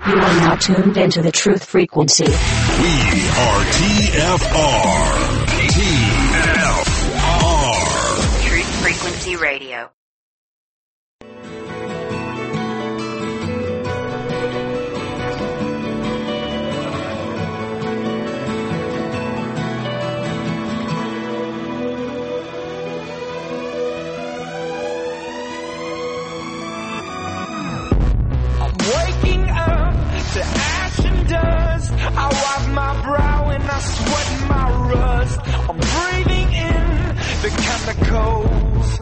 You are now tuned into the Truth Frequency. We are TFR. TFR. Truth Frequency Radio. Waking up to ash and dust. I wipe my brow and I sweat my rust. I'm breathing in the chemicals.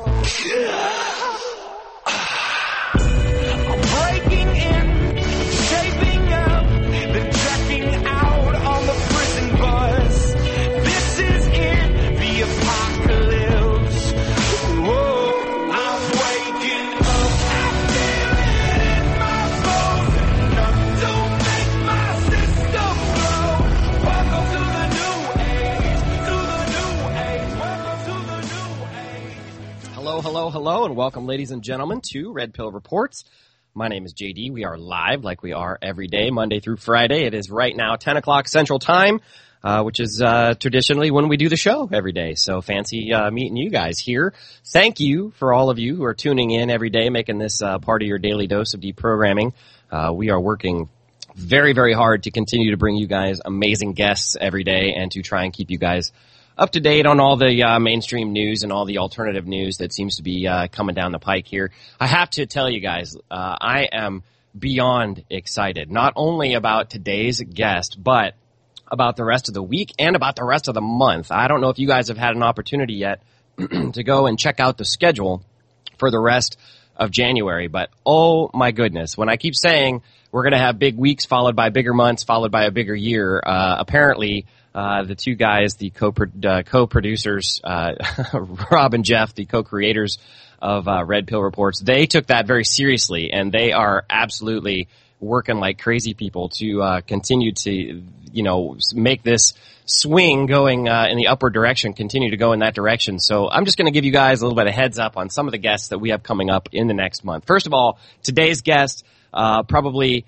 I'm breaking in, shaping up, then checking out on the prison bus. This is it, the apocalypse. Whoa, I'm waking up. I feel it in my bones, enough to make my system blow. Welcome to the new age, welcome to the new age. Hello, hello, hello, and welcome, ladies and gentlemen, to Red Pill Reports. My name is JD. We are live like we are every day, Monday through Friday. It is right now 10 o'clock Central Time, which is traditionally when we do the show every day. So fancy meeting you guys here. Thank you for all of you who are tuning in every day, making this part of your daily dose of deprogramming. We are working very, very hard to continue to bring you guys amazing guests every day and to try and keep you guys up to date on all the mainstream news and all the alternative news that seems to be coming down the pike here. I have to tell you guys, I am beyond excited, not only about today's guest, but about the rest of the week and about the rest of the month. I don't know if you guys have had an opportunity yet to go and check out the schedule for the rest of January, but oh my goodness, when I keep saying we're going to have big weeks followed by bigger months followed by a bigger year, apparently the two guys, the co-producers, Rob and Jeff, the co-creators of Red Pill Reports, they took that very seriously, and they are absolutely working like crazy people to continue to, make this swing going in the upward direction, continue to go in that direction. So I'm just going to give you guys a little bit of heads up on some of the guests that we have coming up in the next month. First of all, today's guest, probably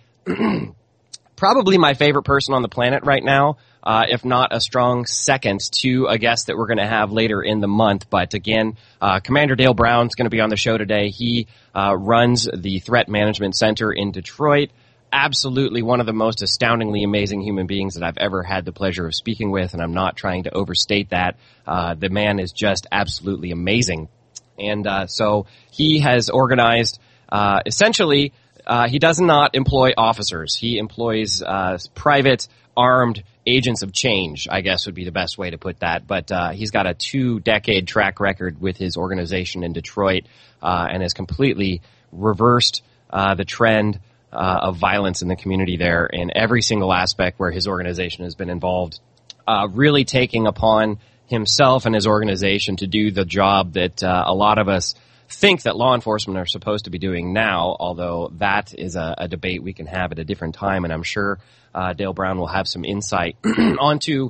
my favorite person on the planet right now. If not a strong second to a guest that we're going to have later in the month. But again, Commander Dale Brown's going to be on the show today. He runs the Threat Management Center in Detroit. Absolutely one of the most astoundingly amazing human beings that I've ever had the pleasure of speaking with, and I'm not trying to overstate that. The man is just absolutely amazing. And so he has organized, essentially, he does not employ officers. He employs private armed agents of change, I guess would be the best way to put that. But he's got a 2-decade track record with his organization in Detroit and has completely reversed the trend of violence in the community there in every single aspect where his organization has been involved, really taking upon himself and his organization to do the job that a lot of us think that law enforcement are supposed to be doing now, although that is a debate we can have at a different time, and I'm sure Dale Brown will have some insight into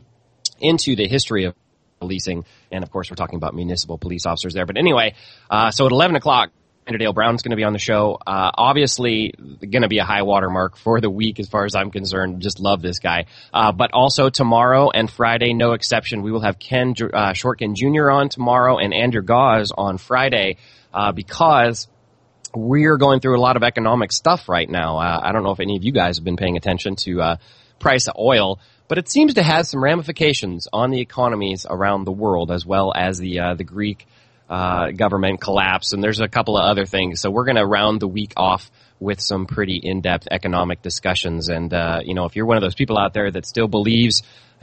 the history of policing, and of course we're talking about municipal police officers there. But anyway, so at 11 o'clock, Dale Brown's going to be on the show. Obviously, going to be a high water mark for the week as far as I'm concerned. Just love this guy. But also tomorrow and Friday, no exception, we will have Ken Shortkin Jr. on tomorrow and Andrew Gause on Friday because we're going through a lot of economic stuff right now. I don't know if any of you guys have been paying attention to price of oil, but it seems to have some ramifications on the economies around the world as well as the Greek government collapse, and there's a couple of other things. So we're going to round the week off with some pretty in-depth economic discussions. And, if you're one of those people out there that still believes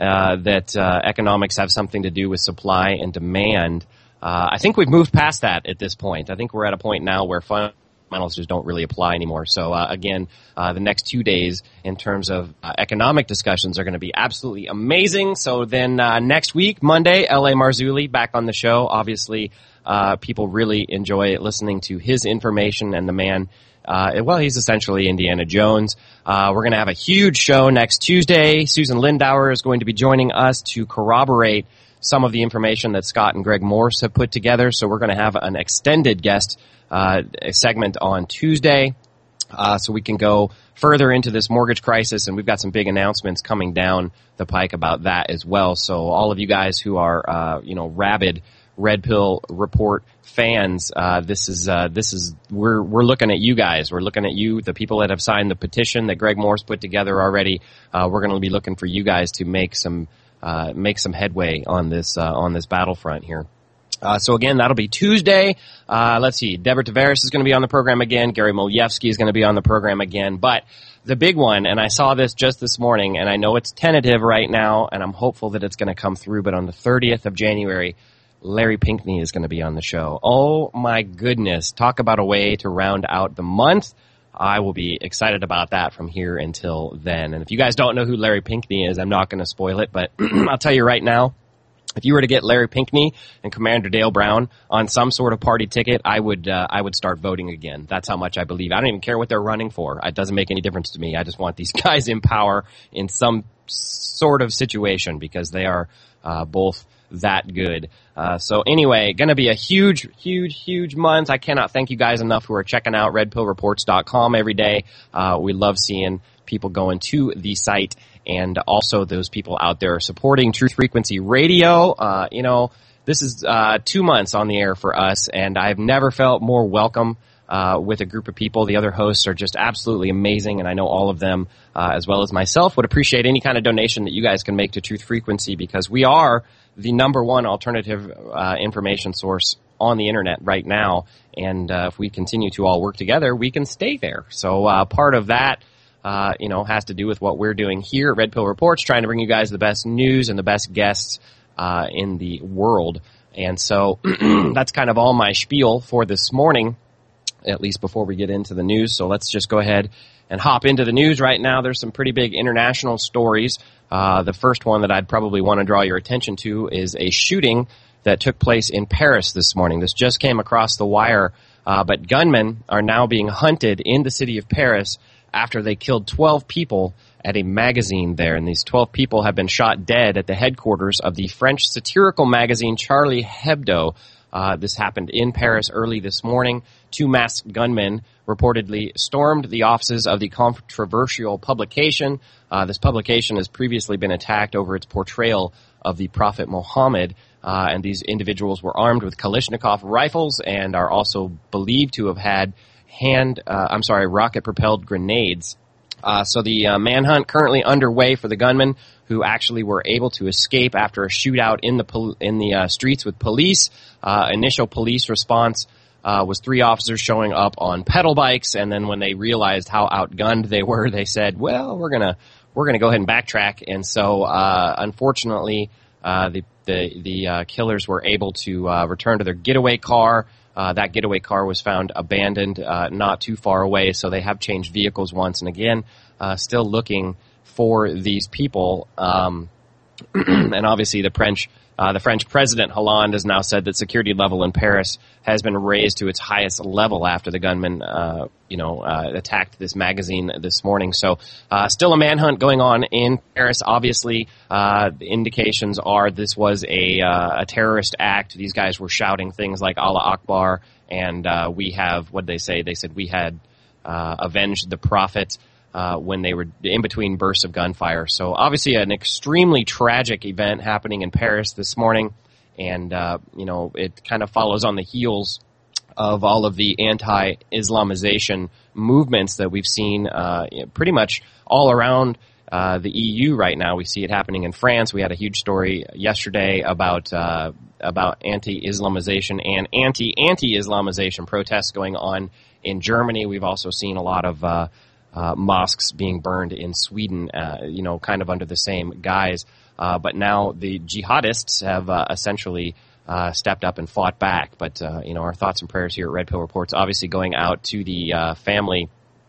that economics have something to do with supply and demand, I think we've moved past that at this point. I think we're at a point now where fundamentals just don't really apply anymore. So, again, the next 2 days in terms of economic discussions are going to be absolutely amazing. So then next week, Monday, L.A. Marzulli back on the show. Obviously, people really enjoy listening to his information, and the man, he's essentially Indiana Jones. We're going to have a huge show next Tuesday. Susan Lindauer is going to be joining us to corroborate some of the information that Scott and Greg Morse have put together. So we're going to have an extended guest segment on Tuesday. so we can go further into this mortgage crisis, and we've got some big announcements coming down the pike about that as well. So all of you guys who are, rabid Red Pill Report fans, we're looking at you guys. We're looking at you, the people that have signed the petition that Greg Moore's put together already. We're going to be looking for you guys to make some headway on this battlefront here. So again, that'll be Tuesday. Let's see. Deborah Tavares is going to be on the program again. Gary Molyevsky is going to be on the program again. But the big one, and I saw this just this morning, and I know it's tentative right now, and I'm hopeful that it's going to come through, but on the 30th of January, Larry Pinkney is going to be on the show. Oh my goodness. Talk about a way to round out the month. I will be excited about that from here until then. And if you guys don't know who Larry Pinkney is, I'm not going to spoil it, but I'll tell you right now, if you were to get Larry Pinkney and Commander Dale Brown on some sort of party ticket, I would start voting again. That's how much I believe. I don't even care what they're running for. It doesn't make any difference to me. I just want these guys in power in some sort of situation because they are both that good. So anyway, going to be a huge, huge, huge month. I cannot thank you guys enough who are checking out redpillreports.com every day. We love seeing people going to the site, and also those people out there supporting Truth Frequency Radio. This is 2 months on the air for us, and I've never felt more welcome with a group of people. The other hosts are just absolutely amazing, and I know all of them, as well as myself, would appreciate any kind of donation that you guys can make to Truth Frequency, because we are the number one alternative information source on the internet right now, and if we continue to all work together, we can stay there. So part of that has to do with what we're doing here at Red Pill Reports, trying to bring you guys the best news and the best guests in the world. And so that's kind of all my spiel for this morning, at least before we get into the news. So let's just go ahead and hop into the news right now. There's some pretty big international stories. The first one that I'd probably want to draw your attention to is a shooting that took place in Paris this morning. This just came across the wire, but gunmen are now being hunted in the city of Paris after they killed 12 people at a magazine there. And these 12 people have been shot dead at the headquarters of the French satirical magazine Charlie Hebdo. This happened in Paris early this morning. 2 masked gunmen reportedly stormed the offices of the controversial publication. This publication has previously been attacked over its portrayal of the Prophet Muhammad, and these individuals were armed with Kalashnikov rifles and are also believed to have had rocket-propelled grenades. So the manhunt currently underway for the gunmen who actually were able to escape after a shootout in the streets with police. Initial police response was 3 officers showing up on pedal bikes, and then when they realized how outgunned they were, they said, "Well, we're gonna go ahead and backtrack." And so, unfortunately, the killers were able to return to their getaway car. That getaway car was found abandoned not too far away, so they have changed vehicles once and again, still looking for these people. And obviously the French president, Hollande, has now said that security level in Paris has been raised to its highest level after the gunman attacked this magazine this morning. So still a manhunt going on in Paris. Obviously, the indications are this was a terrorist act. These guys were shouting things like Allah Akbar, and we have, what did they say? They said we had avenged the prophet when they were in between bursts of gunfire. So obviously an extremely tragic event happening in Paris this morning, and it kind of follows on the heels of all of the anti-Islamization movements that we've seen pretty much all around the EU right now. We see it happening in France. We had a huge story yesterday about anti-Islamization and anti-Islamization protests going on in Germany. We've also seen a lot of mosques being burned in Sweden, kind of under the same guise. But now the jihadists have essentially stepped up and fought back. But, our thoughts and prayers here at Red Pill Reports obviously going out to the family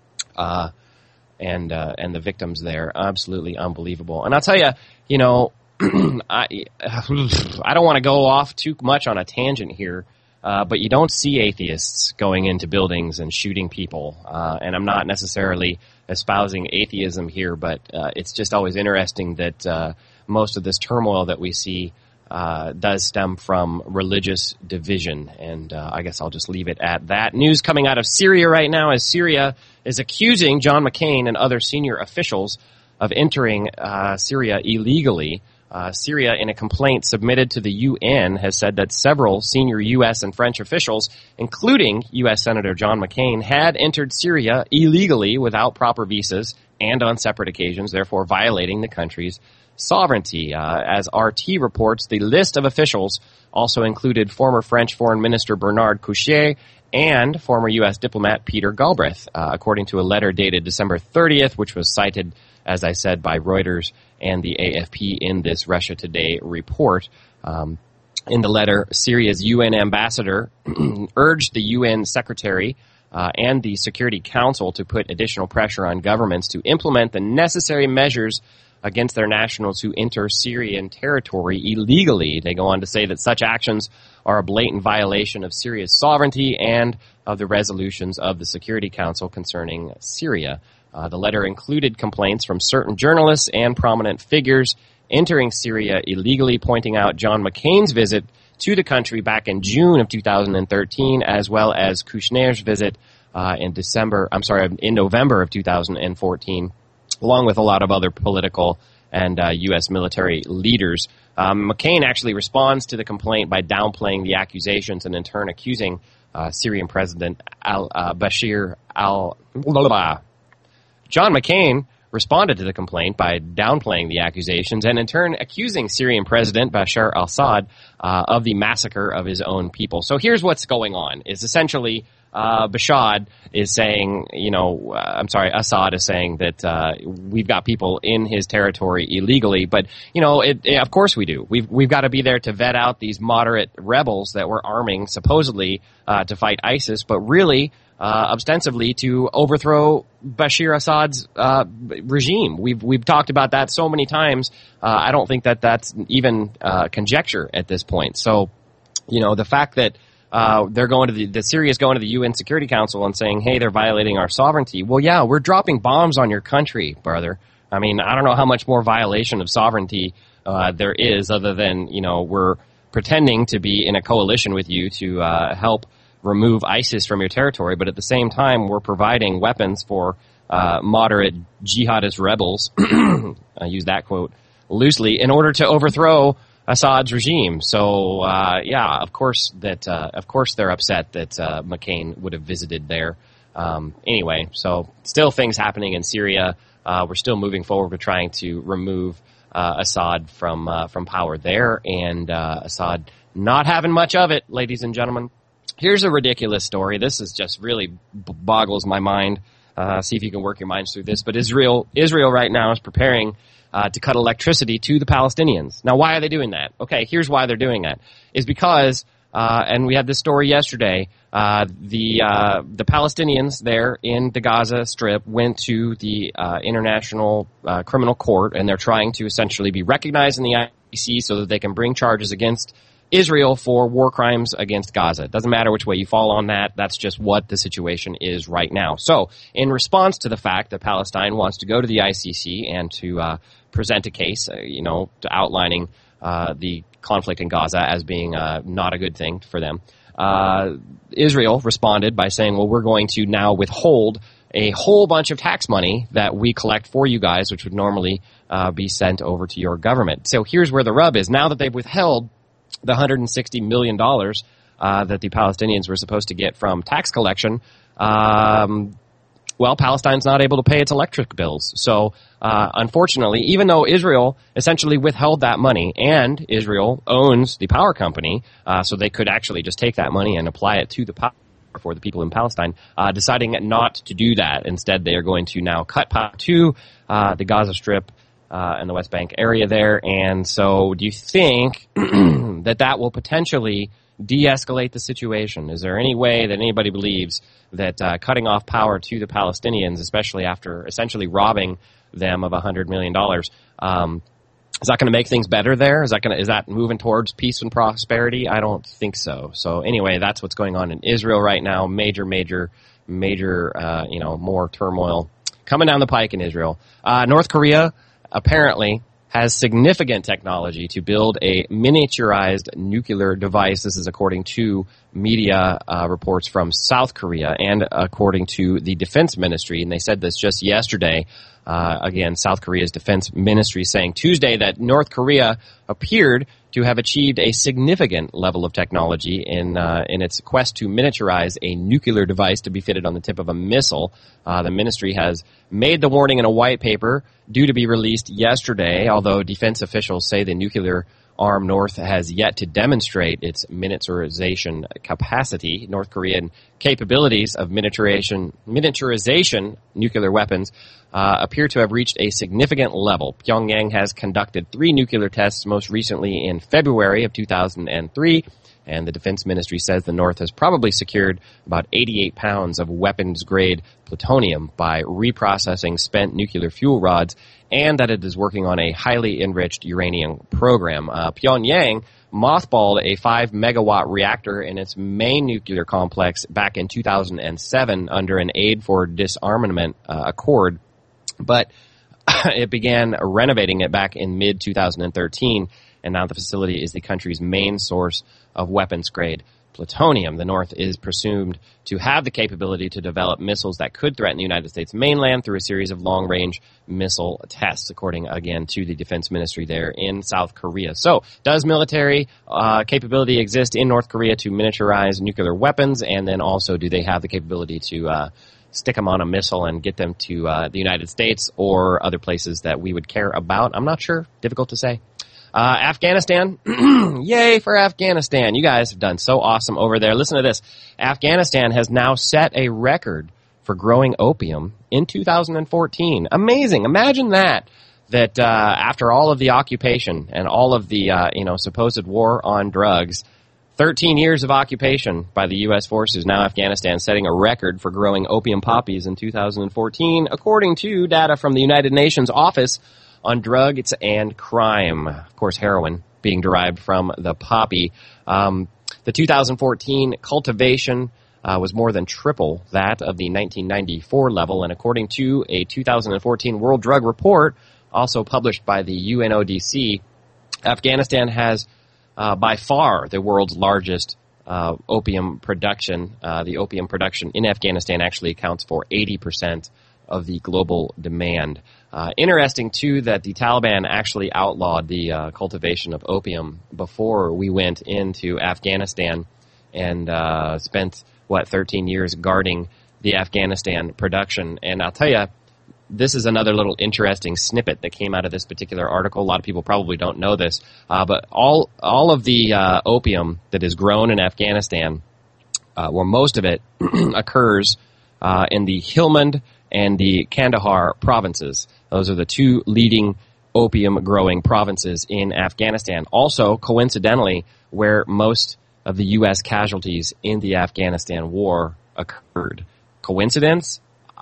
and the victims there. Absolutely unbelievable. And I'll tell you, I don't want to go off too much on a tangent here, but you don't see atheists going into buildings and shooting people. And I'm not necessarily espousing atheism here, but it's just always interesting that most of this turmoil that we see does stem from religious division. And I guess I'll just leave it at that. News coming out of Syria right now as Syria is accusing John McCain and other senior officials of entering Syria illegally. Syria, in a complaint submitted to the UN, has said that several senior U.S. and French officials, including U.S. Senator John McCain, had entered Syria illegally without proper visas and on separate occasions, therefore violating the country's sovereignty. As RT reports, the list of officials also included former French Foreign Minister Bernard Kouchner and former U.S. diplomat Peter Galbraith, according to a letter dated December 30th, which was cited, as I said, by Reuters and the AFP in this Russia Today report. In the letter, Syria's UN ambassador urged the UN secretary and the Security Council to put additional pressure on governments to implement the necessary measures against their nationals who enter Syrian territory illegally. They go on to say that such actions are a blatant violation of Syria's sovereignty and of the resolutions of the Security Council concerning Syria. The letter included complaints from certain journalists and prominent figures entering Syria illegally, pointing out John McCain's visit to the country back in June of 2013, as well as Kouchner's visit in November of 2014, along with a lot of other political and U.S. military leaders. McCain actually responds to the complaint by downplaying the accusations and in turn accusing Syrian President Bashir al-Assad. John McCain responded to the complaint by downplaying the accusations and in turn accusing Syrian President Bashar al-Assad of the massacre of his own people. So here's what's going on, is essentially Assad is saying that we've got people in his territory illegally, but of course we do. We've got to be there to vet out these moderate rebels that we're arming supposedly to fight ISIS, but really ostensibly to overthrow Bashir Assad's regime. We've talked about that so many times. I don't think that that's even conjecture at this point. So, the fact that they're going to Syria's going to the UN Security Council and saying, hey, they're violating our sovereignty. Well, yeah, we're dropping bombs on your country, brother. I mean, I don't know how much more violation of sovereignty there is other than, we're pretending to be in a coalition with you to help remove ISIS from your territory, but at the same time, we're providing weapons for moderate jihadist rebels, I use that quote loosely, in order to overthrow Assad's regime. So, of course they're upset that McCain would have visited there. Anyway, so still things happening in Syria. We're still moving forward with trying to remove Assad from power there, and Assad not having much of it, ladies and gentlemen. Here's a ridiculous story. This is just really boggles my mind. See if you can work your minds through this. But Israel right now is preparing to cut electricity to the Palestinians. Now, why are they doing that? Okay, here's why they're doing that. Is because, and we had this story yesterday, the Palestinians there in the Gaza Strip went to the International Criminal Court, and they're trying to essentially be recognized in the ICC so that they can bring charges against Israel for war crimes against Gaza. It doesn't matter which way you fall on that. That's just what the situation is right now. So, in response to the fact that Palestine wants to go to the ICC and to present a case, to outlining the conflict in Gaza as being not a good thing for them, Israel responded by saying, well, we're going to now withhold a whole bunch of tax money that we collect for you guys, which would normally be sent over to your government. So here's where the rub is. Now that they've withheld the $160 million that the Palestinians were supposed to get from tax collection, Palestine's not able to pay its electric bills. So, unfortunately, even though Israel essentially withheld that money, and Israel owns the power company, so they could actually just take that money and apply it to the power for the people in Palestine, deciding not to do that. Instead, they are going to now cut power to the Gaza Strip and the West Bank area there. And so do you think that will potentially de-escalate the situation? Is there any way that anybody believes that cutting off power to the Palestinians, especially after essentially robbing them of $100 million, is that going to make things better there? Is that moving towards peace and prosperity? I don't think so. So anyway, that's what's going on in Israel right now. Major, more turmoil coming down the pike in Israel. North Korea apparently has significant technology to build a miniaturized nuclear device. This is according to media reports from South Korea and according to the Defense Ministry. And they said this just yesterday. Again, South Korea's Defense Ministry saying Tuesday that North Korea appeared to have achieved a significant level of technology in its quest to miniaturize a nuclear device to be fitted on the tip of a missile. The ministry has made the warning in a white paper due to be released yesterday, although defense officials say the nuclear arm North has yet to demonstrate its miniaturization capacity. North Korean capabilities of miniaturization nuclear weapons appear to have reached a significant level. Pyongyang has conducted 3 nuclear tests, most recently in February of 2003, and the Defense Ministry says the North has probably secured about 88 pounds of weapons-grade plutonium by reprocessing spent nuclear fuel rods, and that it is working on a highly enriched uranium program. Pyongyang mothballed a 5-megawatt reactor in its main nuclear complex back in 2007 under an aid for disarmament accord, but it began renovating it back in mid-2013, and now the facility is the country's main source of weapons-grade plutonium. The North is presumed to have the capability to develop missiles that could threaten the United States mainland through a series of long-range missile tests, according, again, to the Defense Ministry there in South Korea. So, does military capability exist in North Korea to miniaturize nuclear weapons? And then also, do they have the capability to stick them on a missile and get them to the United States or other places that we would care about? I'm not sure. Difficult to say. Afghanistan, yay for Afghanistan. You guys have done so awesome over there. Listen to this. Afghanistan has now set a record for growing opium in 2014. Amazing. Imagine that after all of the occupation and all of the, supposed war on drugs, 13 years of occupation by the U.S. forces, now Afghanistan setting a record for growing opium poppies in 2014, according to data from the United Nations Office on Drugs and Crime. Of course, heroin being derived from the poppy. The 2014 cultivation was more than triple that of the 1994 level, and according to a 2014 World Drug Report, also published by the UNODC, Afghanistan has by far the world's largest opium production. The opium production in Afghanistan actually accounts for 80% of the global demand. Interesting, too, that the Taliban actually outlawed the cultivation of opium before we went into Afghanistan and spent, 13 years guarding the Afghanistan production. And I'll tell you, this is another little interesting snippet that came out of this particular article. A lot of people probably don't know this, but all of the opium that is grown in Afghanistan, where most of it occurs in the Helmand and the Kandahar provinces. Those are the 2 leading opium-growing provinces in Afghanistan. Also, coincidentally, where most of the U.S. casualties in the Afghanistan war occurred. Coincidence?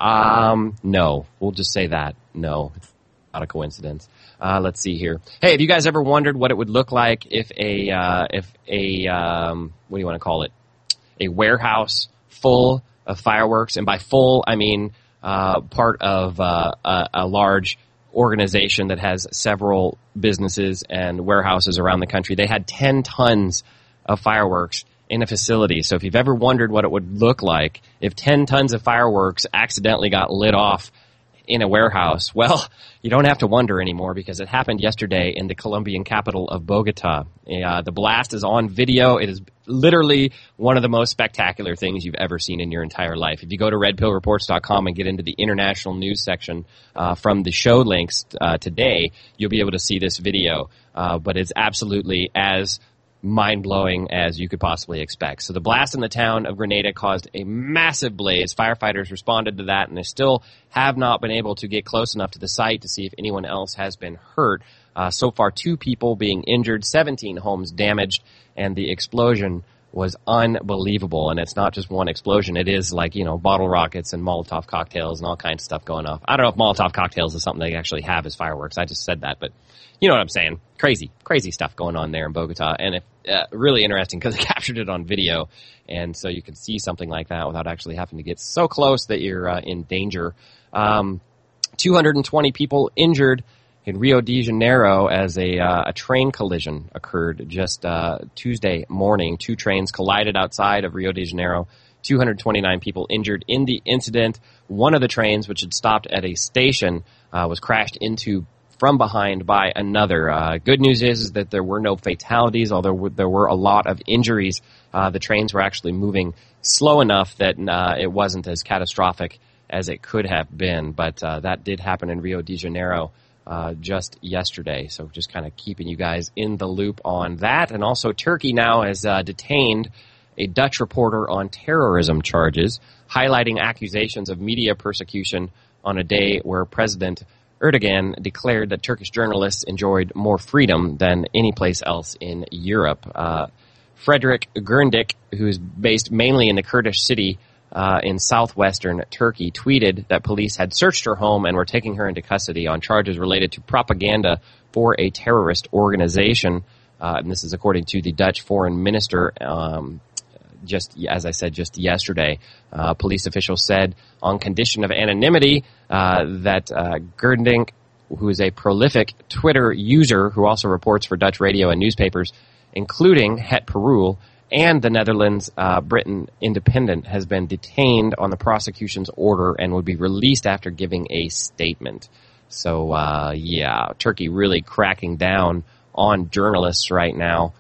No. We'll just say that. No, it's not a coincidence. Let's see here. Hey, have you guys ever wondered what it would look like if a what do you want to call it? A warehouse full of fireworks, and by full, I mean part of a large organization that has several businesses and warehouses around the country. They had 10 tons of fireworks in a facility. So if you've ever wondered what it would look like if 10 tons of fireworks accidentally got lit off in a warehouse, well, you don't have to wonder anymore because it happened yesterday in the Colombian capital of Bogota. The blast is on video. It is literally one of the most spectacular things you've ever seen in your entire life. If you go to redpillreports.com and get into the international news section from the show links today, you'll be able to see this video. But it's absolutely as mind-blowing as you could possibly expect. So the blast in the town of Grenada caused a massive blaze. Firefighters responded to that, and they still have not been able to get close enough to the site to see if anyone else has been hurt. So far, 2 people being injured, 17 homes damaged, and the explosion was unbelievable. And it's not just one explosion. It is like, bottle rockets and Molotov cocktails and all kinds of stuff going off. I don't know if Molotov cocktails is something they actually have as fireworks. I just said that, but you know what I'm saying. Crazy stuff going on there in Bogota. And really interesting because they captured it on video. And so you can see something like that without actually having to get so close that you're in danger. 220 people injured in Rio de Janeiro as a train collision occurred just Tuesday morning. Two trains collided outside of Rio de Janeiro. 229 people injured in the incident. One of the trains, which had stopped at a station, was crashed into from behind by another. Good news is that there were no fatalities, although there were a lot of injuries. The trains were actually moving slow enough that it wasn't as catastrophic as it could have been. But that did happen in Rio de Janeiro just yesterday. So just kind of keeping you guys in the loop on that. And also Turkey now has detained a Dutch reporter on terrorism charges, highlighting accusations of media persecution on a day where President Erdogan declared that Turkish journalists enjoyed more freedom than any place else in Europe. Frederick Gürndik, who is based mainly in the Kurdish city in southwestern Turkey, tweeted that police had searched her home and were taking her into custody on charges related to propaganda for a terrorist organization. And this is according to the Dutch foreign minister, just as I said just yesterday. Police officials said on condition of anonymity that Gürndik, who is a prolific Twitter user who also reports for Dutch radio and newspapers, including Het Parool and the Netherlands Britain Independent, has been detained on the prosecution's order and would be released after giving a statement. So, Turkey really cracking down on journalists right now,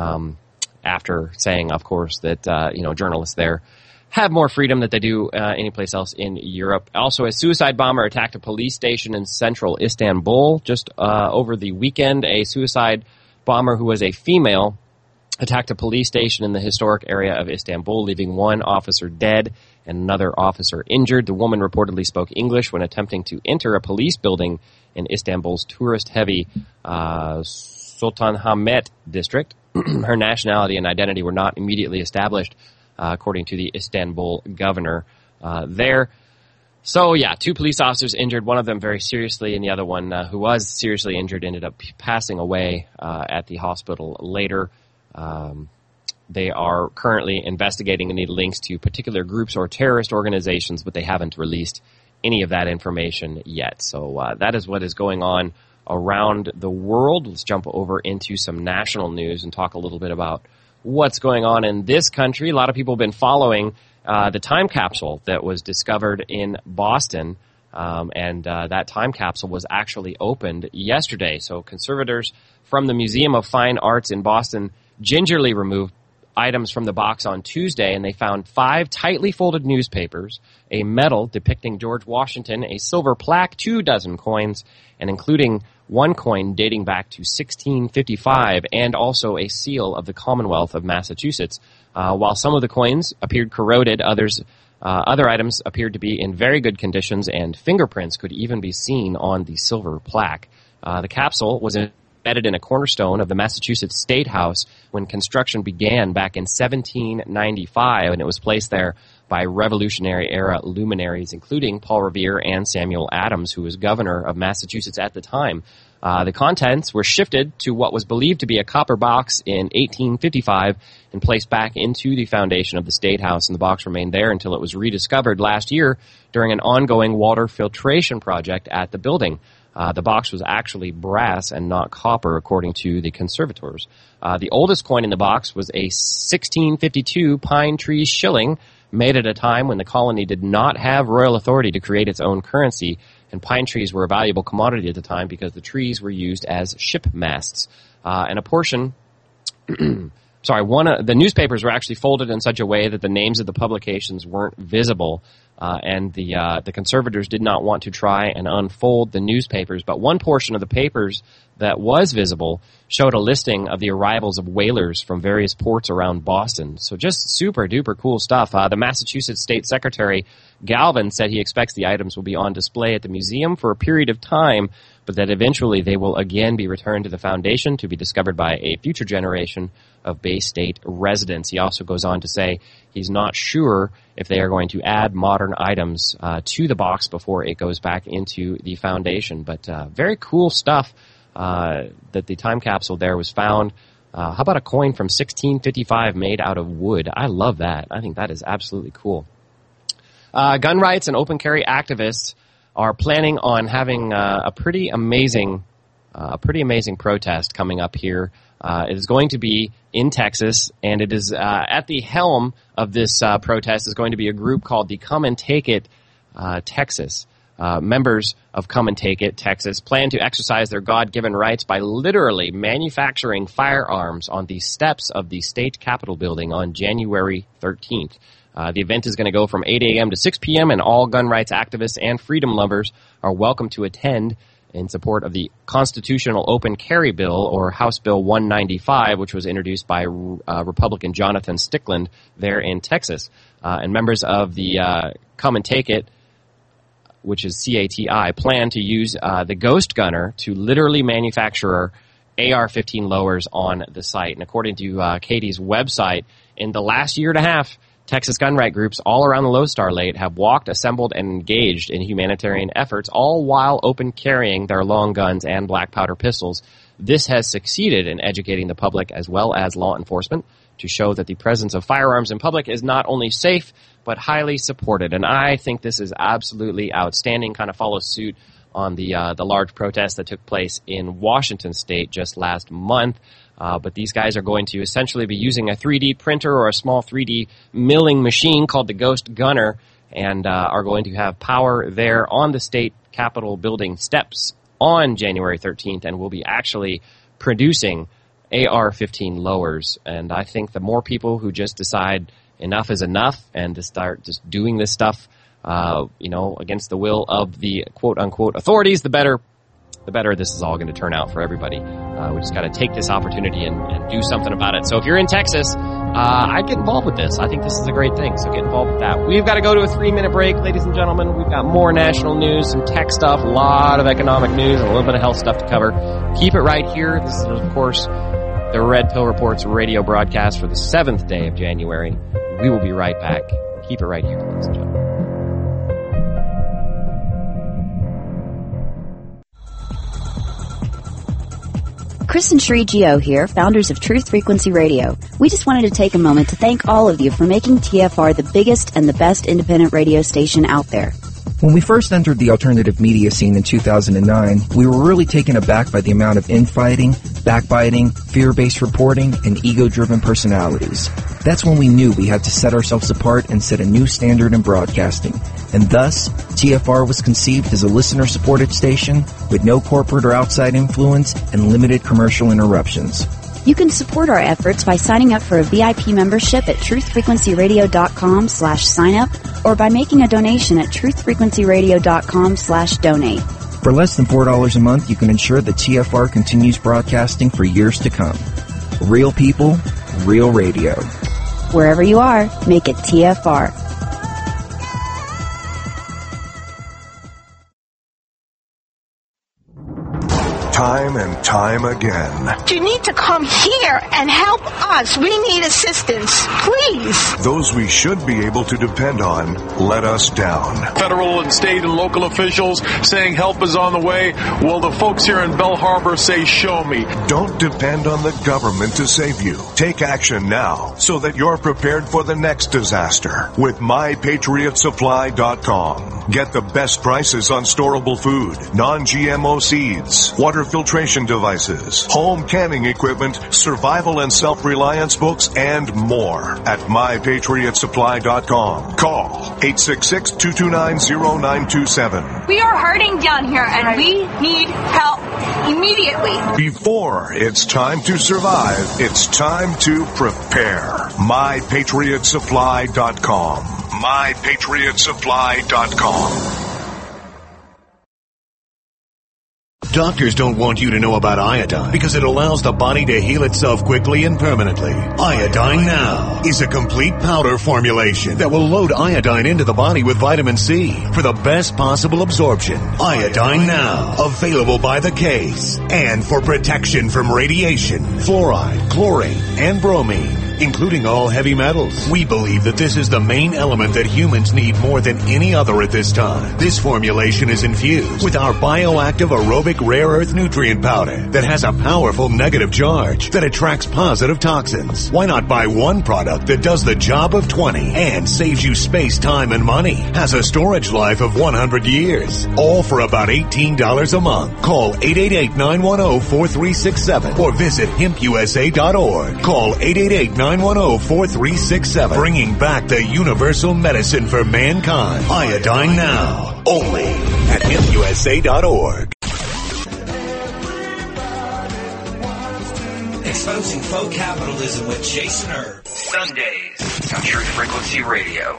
after saying, of course, that, journalists there have more freedom than they do anyplace else in Europe. Also, a suicide bomber attacked a police station in central Istanbul. Just over the weekend, a suicide bomber who was a female attacked a police station in the historic area of Istanbul, leaving one officer dead and another officer injured. The woman reportedly spoke English when attempting to enter a police building in Istanbul's tourist-heavy Sultanahmet district. Her nationality and identity were not immediately established, according to the Istanbul governor there. So, two police officers injured, one of them very seriously, and the other one, who was seriously injured, ended up passing away at the hospital later. They are currently investigating any links to particular groups or terrorist organizations, but they haven't released any of that information yet. So that is what is going on around the world. Let's jump over into some national news and talk a little bit about what's going on in this country. A lot of people have been following the time capsule that was discovered in Boston, and that time capsule was actually opened yesterday. So conservators from the Museum of Fine Arts in Boston gingerly removed items from the box on Tuesday, and they found 5 tightly folded newspapers, a medal depicting George Washington, a silver plaque, 2 dozen coins, and including one coin dating back to 1655, and also a seal of the Commonwealth of Massachusetts. While some of the coins appeared corroded, other items appeared to be in very good conditions, and fingerprints could even be seen on the silver plaque. The capsule was embedded in a cornerstone of the Massachusetts State House when construction began back in 1795, and it was placed there by Revolutionary-era luminaries, including Paul Revere and Samuel Adams, who was governor of Massachusetts at the time. The contents were shifted to what was believed to be a copper box in 1855 and placed back into the foundation of the State House, and the box remained there until it was rediscovered last year during an ongoing water filtration project at the building. The box was actually brass and not copper, according to the conservators. The oldest coin in the box was a 1652 pine tree shilling, made at a time when the colony did not have royal authority to create its own currency, and pine trees were a valuable commodity at the time because the trees were used as ship masts. And a portion, the newspapers were actually folded in such a way that the names of the publications weren't visible. And the conservators did not want to try and unfold the newspapers, but one portion of the papers that was visible showed a listing of the arrivals of whalers from various ports around Boston. So just super duper cool stuff. The Massachusetts State Secretary Galvin said he expects the items will be on display at the museum for a period of time, but that eventually they will again be returned to the foundation to be discovered by a future generation of Bay State residents. He also goes on to say he's not sure if they are going to add modern items to the box before it goes back into the foundation. But very cool stuff that the time capsule there was found. How about a coin from 1655 made out of wood? I love that. I think that is absolutely cool. Gun rights and open carry activists are planning on having a pretty amazing a pretty amazing protest coming up here. It is going to be in Texas, and it is at the helm of this protest is going to be a group called the Come and Take It Texas. Members of Come and Take It Texas plan to exercise their God-given rights by literally manufacturing firearms on the steps of the state capitol building on January 13th. The event is going to go from 8 a.m. to 6 p.m., and all gun rights activists and freedom lovers are welcome to attend in support of the Constitutional Open Carry Bill, or House Bill 195, which was introduced by Republican Jonathan Stickland there in Texas. And members of the Come and Take It, which is CATI, plan to use the Ghost Gunner to literally manufacture AR-15 lowers on the site. And according to Katie's website, in the last year and a half, Texas gun right groups all around the Lodestar Lake have walked, assembled, and engaged in humanitarian efforts, all while open carrying their long guns and black powder pistols. This has succeeded in educating the public as well as law enforcement to show that the presence of firearms in public is not only safe, but highly supported. And I think this is absolutely outstanding, kind of follows suit on the large protest that took place in Washington State just last month. But these guys are going to essentially be using a 3D printer or a small 3D milling machine called the Ghost Gunner, and are going to have power there on the state capitol building steps on January 13th, and will be actually producing AR-15 lowers. And I think the more people who just decide enough is enough and to start just doing this stuff, against the will of the quote-unquote authorities, the better this is all going to turn out for everybody. We just got to take this opportunity and do something about it. So if you're in Texas, I'd get involved with this. I think this is a great thing, so get involved with that. We've got to go to a 3-minute break, ladies and gentlemen. We've got more national news, some tech stuff, a lot of economic news, and a little bit of health stuff to cover. Keep it right here. This is, of course, the Red Pill Reports radio broadcast for the 7th day of January. We will be right back. Keep it right here, ladies and gentlemen. Chris and Sri Gio here, founders of Truth Frequency Radio. We just wanted to take a moment to thank all of you for making TFR the biggest and the best independent radio station out there. When we first entered the alternative media scene in 2009, we were really taken aback by the amount of infighting, backbiting, fear-based reporting, and ego-driven personalities. That's when we knew we had to set ourselves apart and set a new standard in broadcasting. And thus, TFR was conceived as a listener-supported station with no corporate or outside influence and limited commercial interruptions. You can support our efforts by signing up for a VIP membership at truthfrequencyradio.com/signup or by making a donation at truthfrequencyradio.com/donate. For less than $4 a month, you can ensure that TFR continues broadcasting for years to come. Real people, real radio. Wherever you are, make it TFR. Time and time again. You need to come here and help us. We need assistance, please. Those we should be able to depend on let us down. Federal and state and local officials saying help is on the way. Well, the folks here in Bell Harbor say show me. Don't depend on the government to save you. Take action now so that you're prepared for the next disaster with MyPatriotSupply.com. Get the best prices on storable food, non-GMO seeds, water filtration devices, home canning equipment, survival and self-reliance books, and more at MyPatriotSupply.com. Call 866-229-0927. We are hurting down here, and we need help immediately. Before it's time to survive, it's time to prepare. MyPatriotSupply.com. MyPatriotSupply.com. Doctors don't want you to know about iodine because it allows the body to heal itself quickly and permanently. Iodine Now is a complete powder formulation that will load iodine into the body with vitamin C for the best possible absorption. Iodine Now, available by the case and for protection from radiation, fluoride, chlorine, and bromine. including all heavy metals. We believe that this is the main element that humans need more than any other at this time. This formulation is infused with our bioactive aerobic rare earth nutrient powder that has a powerful negative charge that attracts positive toxins. Why not buy one product that does the job of 20 and saves you space, time, and money? Has a storage life of 100 years. All for about $18 a month. Call 888-910-4367 or visit hempusa.org. Call 888-910-4367. Bringing back the universal medicine for mankind. Iodine Now. Only at hempusa.org. Exposing faux capitalism with Jason Erb. Sundays on Truth Frequency Radio.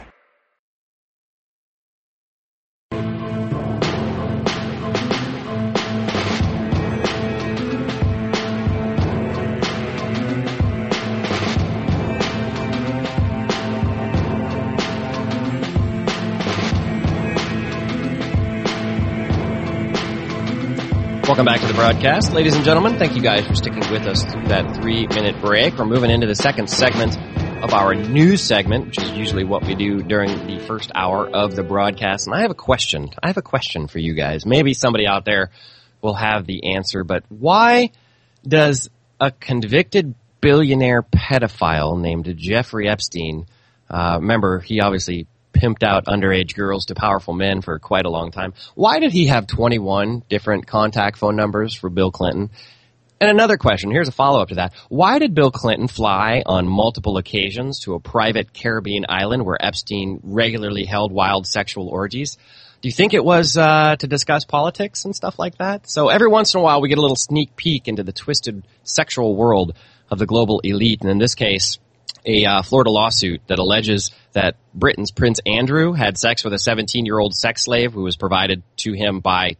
Welcome back to the broadcast. Ladies and gentlemen, thank you guys for sticking with us through that 3-minute break. We're moving into the second segment of our news segment, which is usually what we do during the first hour of the broadcast. And I have a question. For you guys. Maybe somebody out there will have the answer, but why does a convicted billionaire pedophile named Jeffrey Epstein, remember, he obviously pimped out underage girls to powerful men for quite a long time. Why did he have 21 different contact phone numbers for Bill Clinton? And another question, here's a follow-up to that. Why did Bill Clinton fly on multiple occasions to a private Caribbean island where Epstein regularly held wild sexual orgies? Do you think it was to discuss politics and stuff like that? So every once in a while we get a little sneak peek into the twisted sexual world of the global elite, and in this case, a Florida lawsuit that alleges that Britain's Prince Andrew had sex with a 17-year-old sex slave who was provided to him by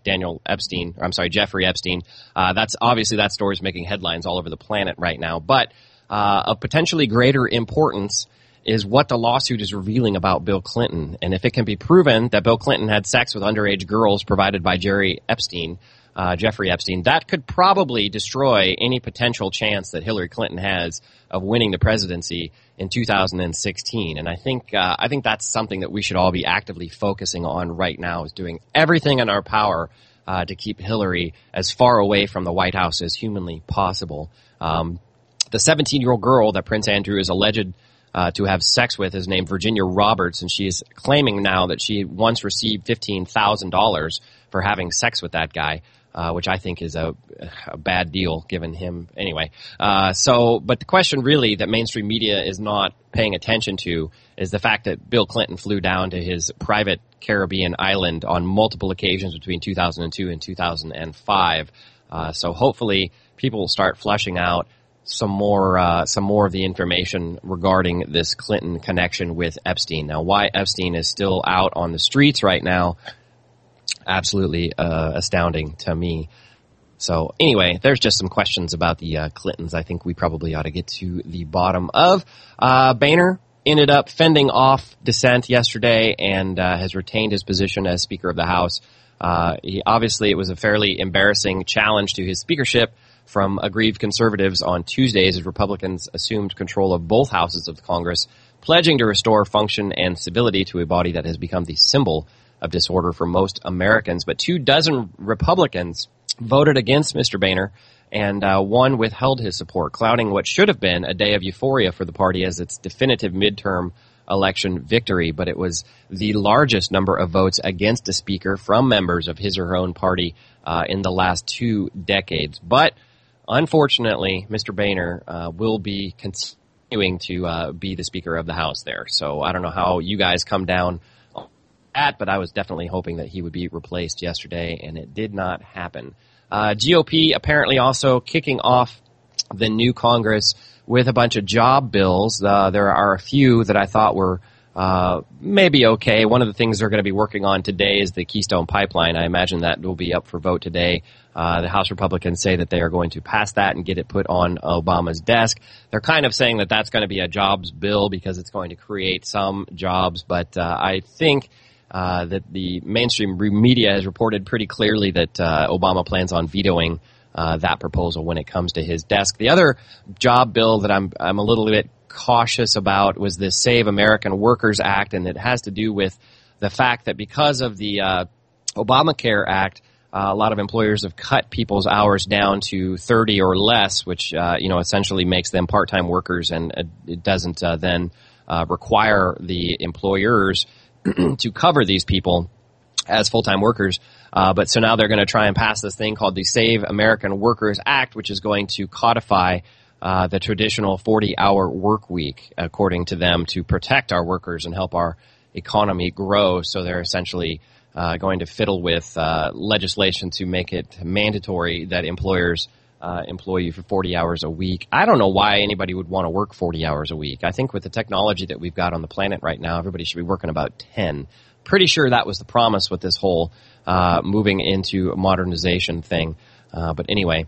Jeffrey Epstein. That's obviously that story is making headlines all over the planet right now. But of potentially greater importance is what the lawsuit is revealing about Bill Clinton. And if it can be proven that Bill Clinton had sex with underage girls provided by Jeffrey Epstein, that could probably destroy any potential chance that Hillary Clinton has of winning the presidency in 2016. And I think that's something that we should all be actively focusing on right now, is doing everything in our power to keep Hillary as far away from the White House as humanly possible. The 17-year-old girl that Prince Andrew is alleged to have sex with is named Virginia Roberts, and she is claiming now that she once received $15,000 for having sex with that guy. Which I think is a bad deal given him anyway. But the question really that mainstream media is not paying attention to is the fact that Bill Clinton flew down to his private Caribbean island on multiple occasions between 2002 and 2005. So hopefully people will start flushing out some more of the information regarding this Clinton connection with Epstein. Now, why Epstein is still out on the streets right now, absolutely astounding to me. So anyway, there's just some questions about the Clintons I think we probably ought to get to the bottom of. Boehner ended up fending off dissent yesterday and has retained his position as Speaker of the House. It was a fairly embarrassing challenge to his speakership from aggrieved conservatives on Tuesdays as Republicans assumed control of both houses of the Congress, pledging to restore function and civility to a body that has become the symbol of disorder for most Americans. But 24 Republicans voted against Mr. Boehner, and one withheld his support, clouding what should have been a day of euphoria for the party as its definitive midterm election victory. But it was the largest number of votes against a speaker from members of his or her own party in the last 2 decades. But unfortunately, Mr. Boehner will be continuing to be the Speaker of the House there. So I don't know how you guys come down but I was definitely hoping that he would be replaced yesterday, and it did not happen. GOP apparently also kicking off the new Congress with a bunch of job bills. There are a few that I thought were maybe okay. One of the things they're going to be working on today is the Keystone Pipeline. I imagine that will be up for vote today. The House Republicans say that they are going to pass that and get it put on Obama's desk. They're kind of saying that that's going to be a jobs bill because it's going to create some jobs, but I think that the mainstream media has reported pretty clearly that Obama plans on vetoing that proposal when it comes to his desk. The other job bill that I'm a little bit cautious about was this Save American Workers Act, and it has to do with the fact that because of the Obamacare Act, a lot of employers have cut people's hours down to 30 or less, which essentially makes them part-time workers, and it doesn't then require the employers to cover these people as full-time workers. But so now they're going to try and pass this thing called the Save American Workers Act, which is going to codify the traditional 40-hour work week, according to them, to protect our workers and help our economy grow. So they're essentially going to fiddle with legislation to make it mandatory that employers employ you for 40 hours a week. I don't know why anybody would want to work 40 hours a week. I think with the technology that we've got on the planet right now, everybody should be working about 10. Pretty sure that was the promise with this whole moving into modernization thing. But anyway,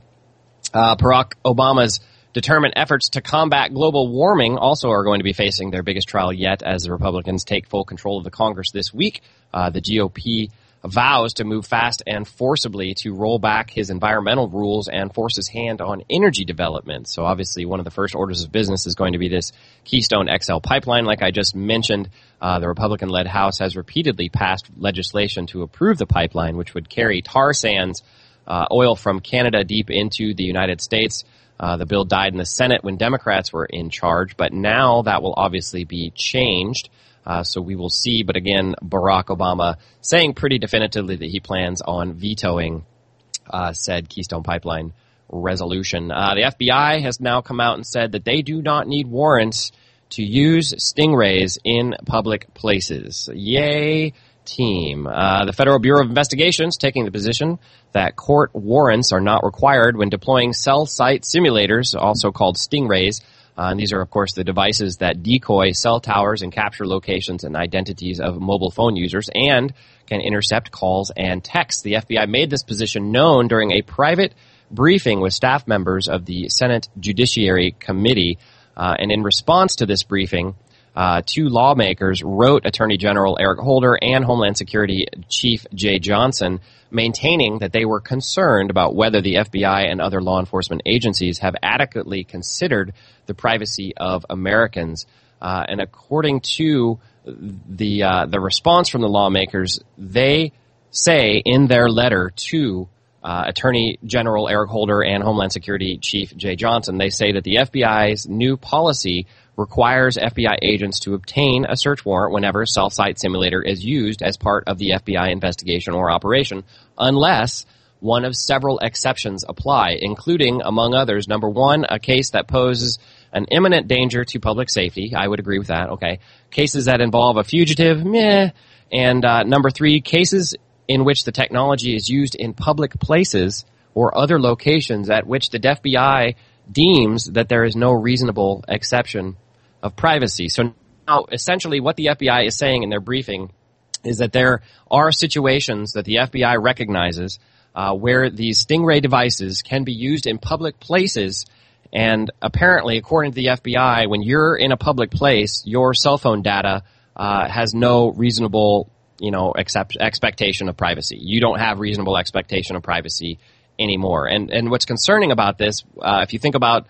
Barack Obama's determined efforts to combat global warming also are going to be facing their biggest trial yet as the Republicans take full control of the Congress this week. The GOP vows to move fast and forcibly to roll back his environmental rules and force his hand on energy development. So obviously one of the first orders of business is going to be this Keystone XL pipeline. Like I just mentioned, the Republican-led House has repeatedly passed legislation to approve the pipeline, which would carry tar sands oil from Canada deep into the United States. The bill died in the Senate when Democrats were in charge, but now that will obviously be changed. So we will see. But again, Barack Obama saying pretty definitively that he plans on vetoing said Keystone Pipeline resolution. The FBI has now come out and said that they do not need warrants to use stingrays in public places. Yay, team. The Federal Bureau of Investigations taking the position that court warrants are not required when deploying cell site simulators, also called stingrays. And these are, of course, the devices that decoy cell towers and capture locations and identities of mobile phone users and can intercept calls and texts. The FBI made this position known during a private briefing with staff members of the Senate Judiciary Committee. And in response to this briefing, two lawmakers wrote Attorney General Eric Holder and Homeland Security Chief Jay Johnson, maintaining that they were concerned about whether the FBI and other law enforcement agencies have adequately considered the privacy of Americans. And according to the response from the lawmakers, they say in their letter to Attorney General Eric Holder and Homeland Security Chief Jay Johnson, they say that the FBI's new policy requires FBI agents to obtain a search warrant whenever a cell site simulator is used as part of the FBI investigation or operation, unless one of several exceptions apply, including, among others, number one, a case that poses an imminent danger to public safety. I would agree with that, okay. Cases that involve a fugitive, meh. And number three, cases in which the technology is used in public places or other locations at which the FBI deems that there is no reasonable exception of privacy. So now, essentially, what the FBI is saying in their briefing is that there are situations that the FBI recognizes where these stingray devices can be used in public places, and apparently, according to the FBI, when you're in a public place, your cell phone data has no reasonable, expectation of privacy. You don't have reasonable expectation of privacy anymore. And what's concerning about this, if you think about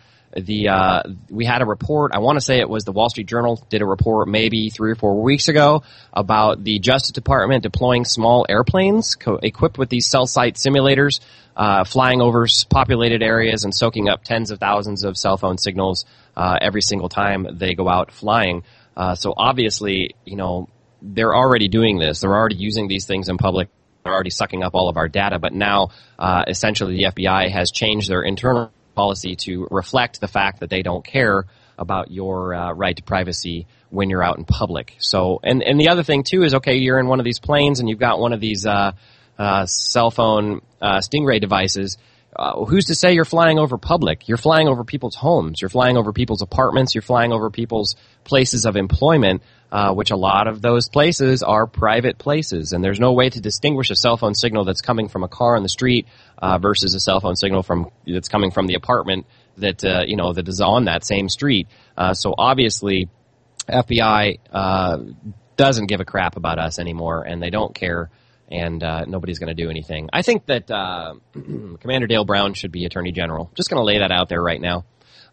we had a report, I want to say it was the Wall Street Journal did a report maybe 3 or 4 weeks ago about the Justice Department deploying small airplanes equipped with these cell site simulators, flying over populated areas and soaking up tens of thousands of cell phone signals every single time they go out flying. So obviously, they're already doing this. They're already using these things in public. They're already sucking up all of our data. But now, essentially, the FBI has changed their internal policy to reflect the fact that they don't care about your right to privacy when you're out in public. So, and the other thing too is, okay, you're in one of these planes and you've got one of these cell phone stingray devices. Who's to say you're flying over public? You're flying over people's homes. You're flying over people's apartments. You're flying over people's places of employment, which a lot of those places are private places. And there's no way to distinguish a cell phone signal that's coming from a car on the street versus a cell phone signal that's coming from the apartment that that is on that same street. So obviously, FBI doesn't give a crap about us anymore, and they don't care. And nobody's going to do anything. I think that Commander Dale Brown should be Attorney General. Just going to lay that out there right now.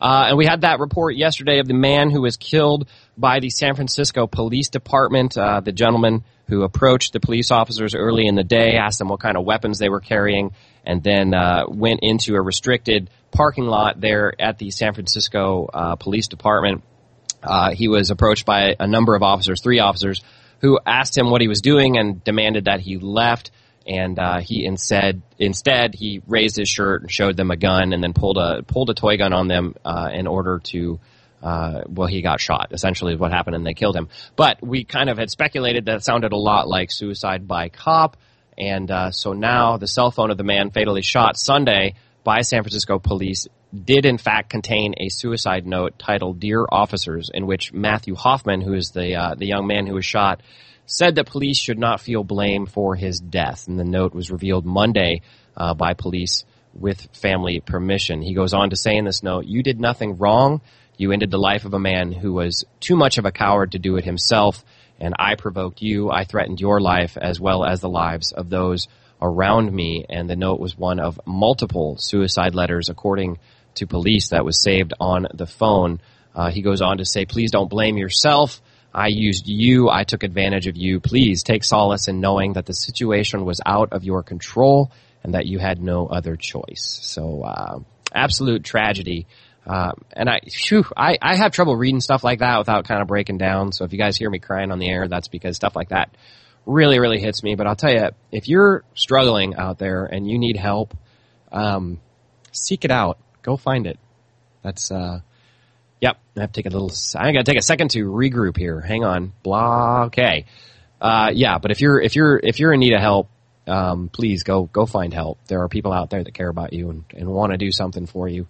And we had that report yesterday of the man who was killed by the San Francisco Police Department, the gentleman who approached the police officers early in the day, asked them what kind of weapons they were carrying, and then went into a restricted parking lot there at the San Francisco Police Department. He was approached by a number of officers, 3 officers, who asked him what he was doing and demanded that he left. And he instead he raised his shirt and showed them a gun, and then pulled a toy gun on them in order to he got shot. Essentially, is what happened, and they killed him. But we kind of had speculated that it sounded a lot like suicide by cop, and so now the cell phone of the man fatally shot Sunday by San Francisco police did in fact contain a suicide note titled "Dear Officers," in which Matthew Hoffman, who is the young man who was shot, said that police should not feel blame for his death. And the note was revealed Monday by police with family permission. He goes on to say in this note, "You did nothing wrong. You ended the life of a man who was too much of a coward to do it himself, and I provoked you. I threatened your life as well as the lives of those around me." And the note was one of multiple suicide letters, according to police, that was saved on the phone. He goes on to say, "Please don't blame yourself. I used you. I took advantage of you. Please take solace in knowing that the situation was out of your control and that you had no other choice." So, absolute tragedy. And I have trouble reading stuff like that without kind of breaking down. So if you guys hear me crying on the air, that's because stuff like that really, really hits me. But I'll tell you, if you're struggling out there and you need help, seek it out. Go find it. That's, yep, I got to take a second to regroup here. Hang on. Blah. Okay. Yeah, but if you're in need of help, please go find help. There are people out there that care about you and want to do something for you.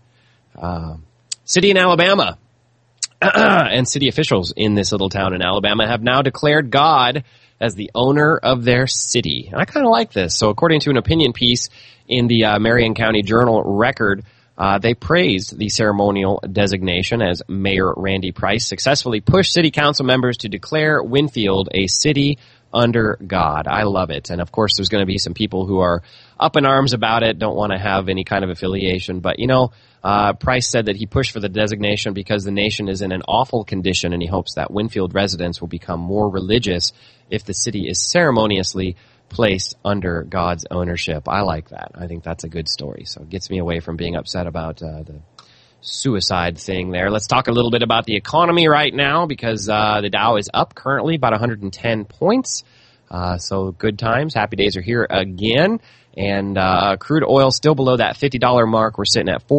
City in Alabama and city officials in this little town in Alabama have now declared God as the owner of their city. And I kind of like this. So according to an opinion piece in the Marion County Journal-Record, they praised the ceremonial designation as Mayor Randy Price successfully pushed city council members to declare Winfield a city under God. I love it. And of course, there's going to be some people who are up in arms about it, don't want to have any kind of affiliation. But, Price said that he pushed for the designation because the nation is in an awful condition, and he hopes that Winfield residents will become more religious if the city is ceremoniously placed under God's ownership. I like that. I think that's a good story. So it gets me away from being upset about the suicide thing there. Let's talk a little bit about the economy right now, because the Dow is up currently about 110 points. So good times. Happy days are here again. And crude oil still below that $50 mark. We're sitting at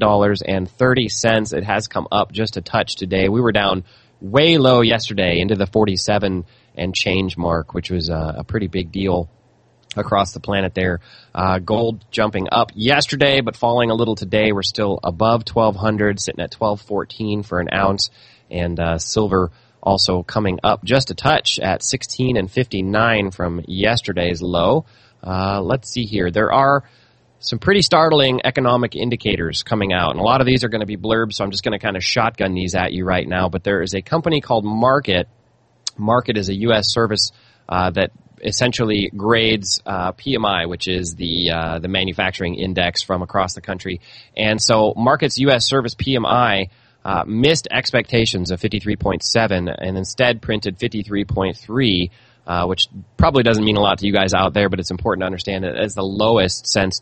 $48.30. It has come up just a touch today. We were down way low yesterday into the 47 and change mark, which was a pretty big deal across the planet there. Gold jumping up yesterday, but falling a little today. We're still above 1,200, sitting at 1,214 for an ounce. And silver also coming up just a touch at 16.59 from yesterday's low. Let's see here. There are some pretty startling economic indicators coming out, and a lot of these are going to be blurbs, so I'm just going to kind of shotgun these at you right now. But there is a company called Markit. Markit is a U.S. service that essentially grades PMI, which is the manufacturing index from across the country. And so Markit's U.S. service PMI missed expectations of 53.7 and instead printed 53.3. Which probably doesn't mean a lot to you guys out there, but it's important to understand it as the lowest since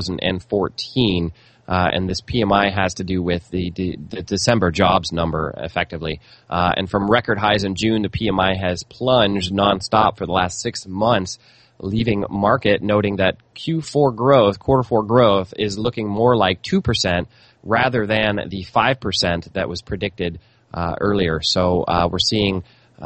2014. And this PMI has to do with the December jobs number, effectively. And from record highs in June, the PMI has plunged nonstop for the last 6 months, leaving Markit noting that quarter four growth, is looking more like 2% rather than the 5% that was predicted earlier. So we're seeing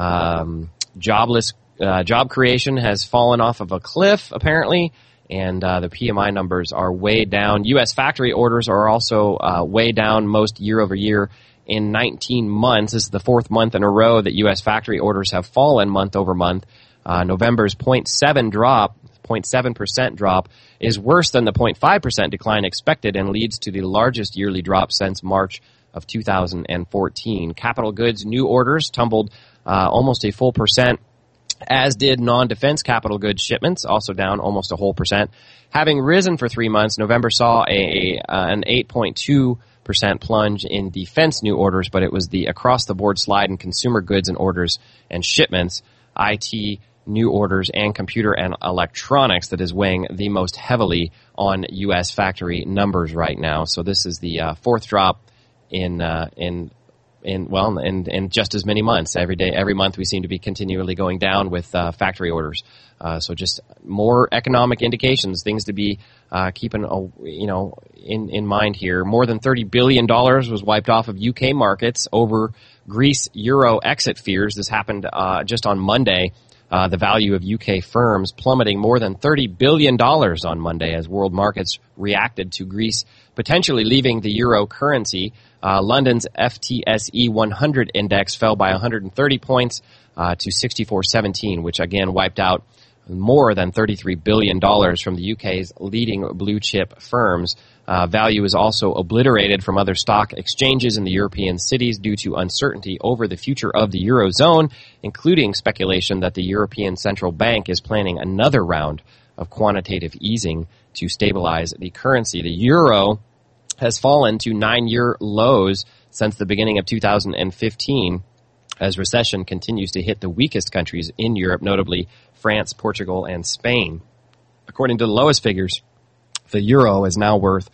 job creation has fallen off of a cliff, apparently, and the PMI numbers are way down. U.S. factory orders are also way down most year over year in 19 months. This is the 4th month in a row that U.S. factory orders have fallen month over month. November's 0.7% drop is worse than the 0.5% decline expected and leads to the largest yearly drop since March of 2014. Capital goods new orders tumbled almost a full percent, as did non-defense capital goods shipments, also down almost a whole percent. Having risen for 3 months, November saw an 8.2% plunge in defense new orders, but it was the across-the-board slide in consumer goods and orders and shipments, IT new orders, and computer and electronics that is weighing the most heavily on U.S. factory numbers right now. So this is the fourth drop in just as many months. Every month we seem to be continually going down with factory orders. So just more economic indications, things to be keeping in mind here. More than $30 billion was wiped off of UK markets over Greece euro exit fears. This happened just on Monday. The value of UK firms plummeting more than $30 billion on Monday as world markets reacted to Greece potentially leaving the euro currency. London's FTSE 100 index fell by 130 points to 64.17, which again wiped out more than $33 billion from the UK's leading blue chip firms. Value is also obliterated from other stock exchanges in the European cities due to uncertainty over the future of the Eurozone, including speculation that the European Central Bank is planning another round of quantitative easing to stabilize the currency. The euro has fallen to 9-year lows since the beginning of 2015 as recession continues to hit the weakest countries in Europe, notably France, Portugal, and Spain. According to the lowest figures, the euro is now worth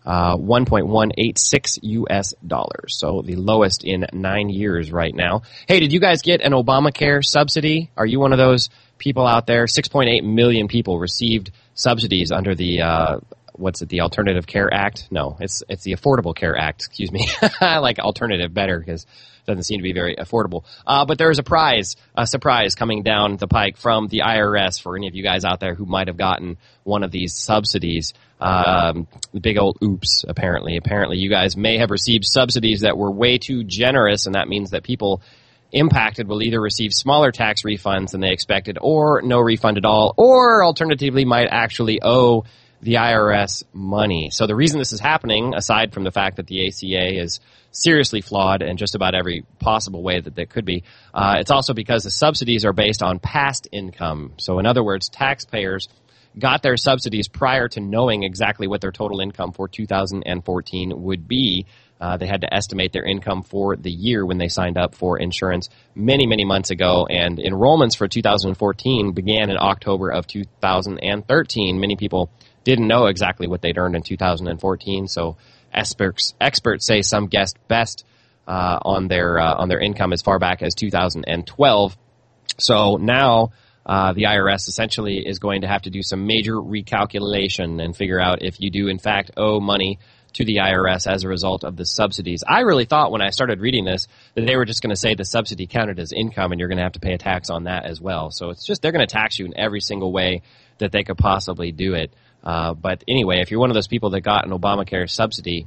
$1.186 US. So the lowest in 9 years right now. Hey, did you guys get an Obamacare subsidy? Are you one of those people out there? 6.8 million people received subsidies under the the Alternative Care Act? No, it's the Affordable Care Act, excuse me. I like alternative better because it doesn't seem to be very affordable. But there's a surprise coming down the pike from the IRS for any of you guys out there who might have gotten one of these subsidies. Big old oops, apparently. Apparently you guys may have received subsidies that were way too generous, and that means that people impacted will either receive smaller tax refunds than they expected or no refund at all, or alternatively might actually owe the IRS money. So the reason this is happening, aside from the fact that the ACA is seriously flawed in just about every possible way that they could be, it's also because the subsidies are based on past income. So in other words, taxpayers got their subsidies prior to knowing exactly what their total income for 2014 would be. They had to estimate their income for the year when they signed up for insurance many, many months ago, and enrollments for 2014 began in October of 2013. Many people didn't know exactly what they'd earned in 2014, so experts say some guessed best on their income as far back as 2012. So now the IRS essentially is going to have to do some major recalculation and figure out if you do in fact owe money to the IRS as a result of the subsidies. I really thought when I started reading this that they were just going to say the subsidy counted as income and you're going to have to pay a tax on that as well. So it's just they're going to tax you in every single way that they could possibly do it. But anyway, if you're one of those people that got an Obamacare subsidy,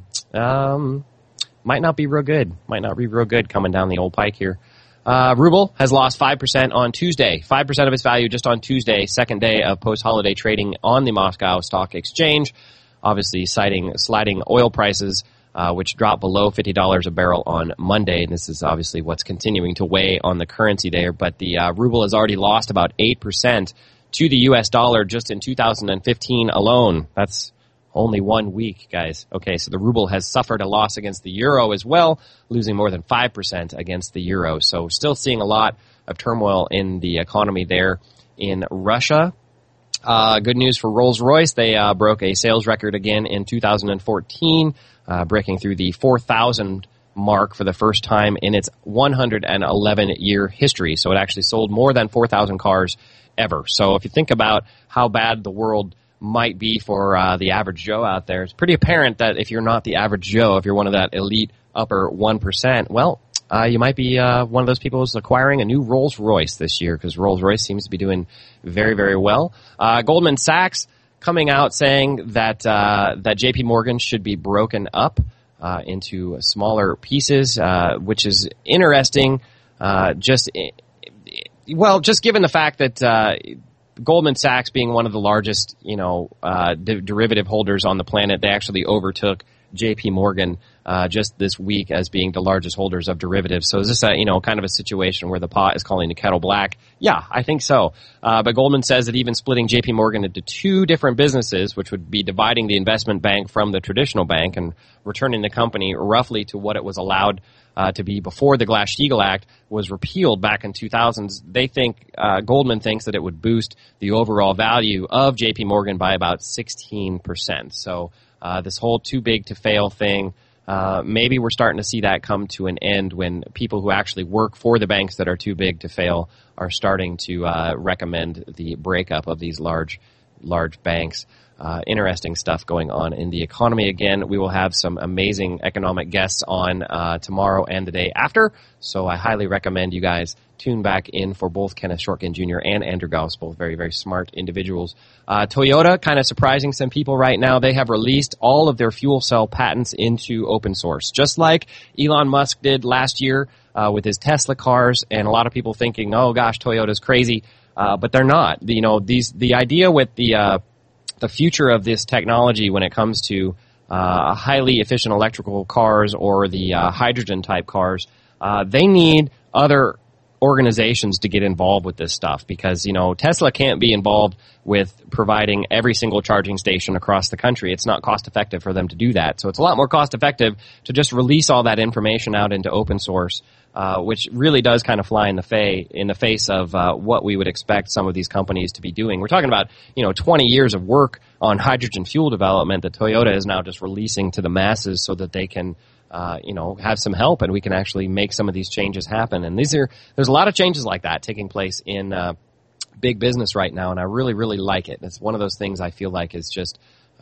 might not be real good. Might not be real good coming down the old pike here. Ruble has lost 5% on Tuesday. 5% of its value just on Tuesday, second day of post-holiday trading on the Moscow Stock Exchange. Obviously citing sliding oil prices, which dropped below $50 a barrel on Monday. And this is obviously what's continuing to weigh on the currency there. But the ruble has already lost about 8% to the U.S. dollar just in 2015 alone. That's only 1 week, guys. Okay, so the ruble has suffered a loss against the euro as well, losing more than 5% against the euro. So still seeing a lot of turmoil in the economy there in Russia. Good news for Rolls-Royce. They broke a sales record again in 2014, breaking through the 4,000 mark for the first time in its 111-year history. So it actually sold more than 4,000 cars ever. So if you think about how bad the world might be for the average Joe out there, it's pretty apparent that if you're not the average Joe, if you're one of that elite upper 1%, well, you might be one of those people who's acquiring a new Rolls-Royce this year because Rolls-Royce seems to be doing very, very well. Goldman Sachs coming out saying that that J.P. Morgan should be broken up into smaller pieces, which is interesting. Just given the fact that Goldman Sachs being one of the largest, derivative holders on the planet, they actually overtook J.P. Morgan just this week as being the largest holders of derivatives. So is this a, kind of a situation where the pot is calling the kettle black? Yeah, I think so. But Goldman says that even splitting JP Morgan into two different businesses, which would be dividing the investment bank from the traditional bank and returning the company roughly to what it was allowed to be before the Glass-Steagall Act was repealed back in 2000s. They think, Goldman thinks that it would boost the overall value of JP Morgan by about 16%. So this whole too big to fail thing, maybe we're starting to see that come to an end when people who actually work for the banks that are too big to fail are starting to recommend the breakup of these large banks. Interesting stuff going on in the economy. Again, we will have some amazing economic guests on tomorrow and the day after, so I highly recommend you guys tune back in for both Kenneth Shortkin Jr. and Andrew Gauss, both very, very smart individuals. Toyota, kind of surprising some people right now, they have released all of their fuel cell patents into open source, just like Elon Musk did last year with his Tesla cars, and a lot of people thinking, oh gosh, Toyota's crazy, but they're not. The idea with the future of this technology when it comes to highly efficient electrical cars or the hydrogen type cars, they need other organizations to get involved with this stuff because, Tesla can't be involved with providing every single charging station across the country. It's not cost effective for them to do that. So it's a lot more cost effective to just release all that information out into open source, which really does kind of fly in the face of what we would expect some of these companies to be doing. We're talking about 20 years of work on hydrogen fuel development that Toyota is now just releasing to the masses so that they can have some help and we can actually make some of these changes happen. And there's a lot of changes like that taking place in big business right now, and I really, really like it. It's one of those things I feel like is just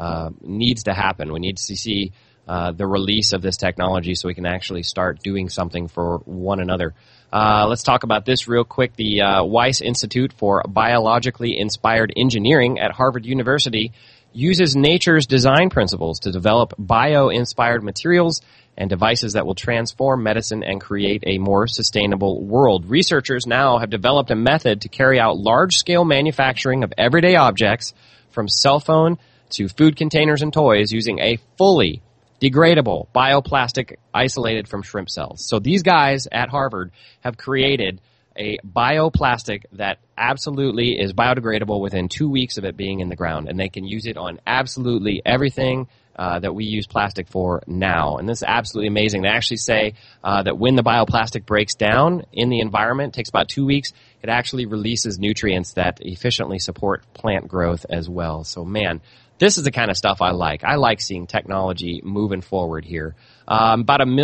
needs to happen. We need to see the release of this technology so we can actually start doing something for one another. Let's talk about this real quick. The Weiss Institute for Biologically Inspired Engineering at Harvard University uses nature's design principles to develop bio-inspired materials and devices that will transform medicine and create a more sustainable world. Researchers now have developed a method to carry out large-scale manufacturing of everyday objects, from cell phone to food containers and toys, using a fully degradable bioplastic isolated from shrimp cells. So these guys at Harvard have created a bioplastic that absolutely is biodegradable within 2 weeks of it being in the ground, and they can use it on absolutely everything that we use plastic for now. And this is absolutely amazing. They actually say that when the bioplastic breaks down in the environment, it takes about 2 weeks, it actually releases nutrients that efficiently support plant growth as well. So man, this is the kind of stuff I like. I like seeing technology moving forward here. About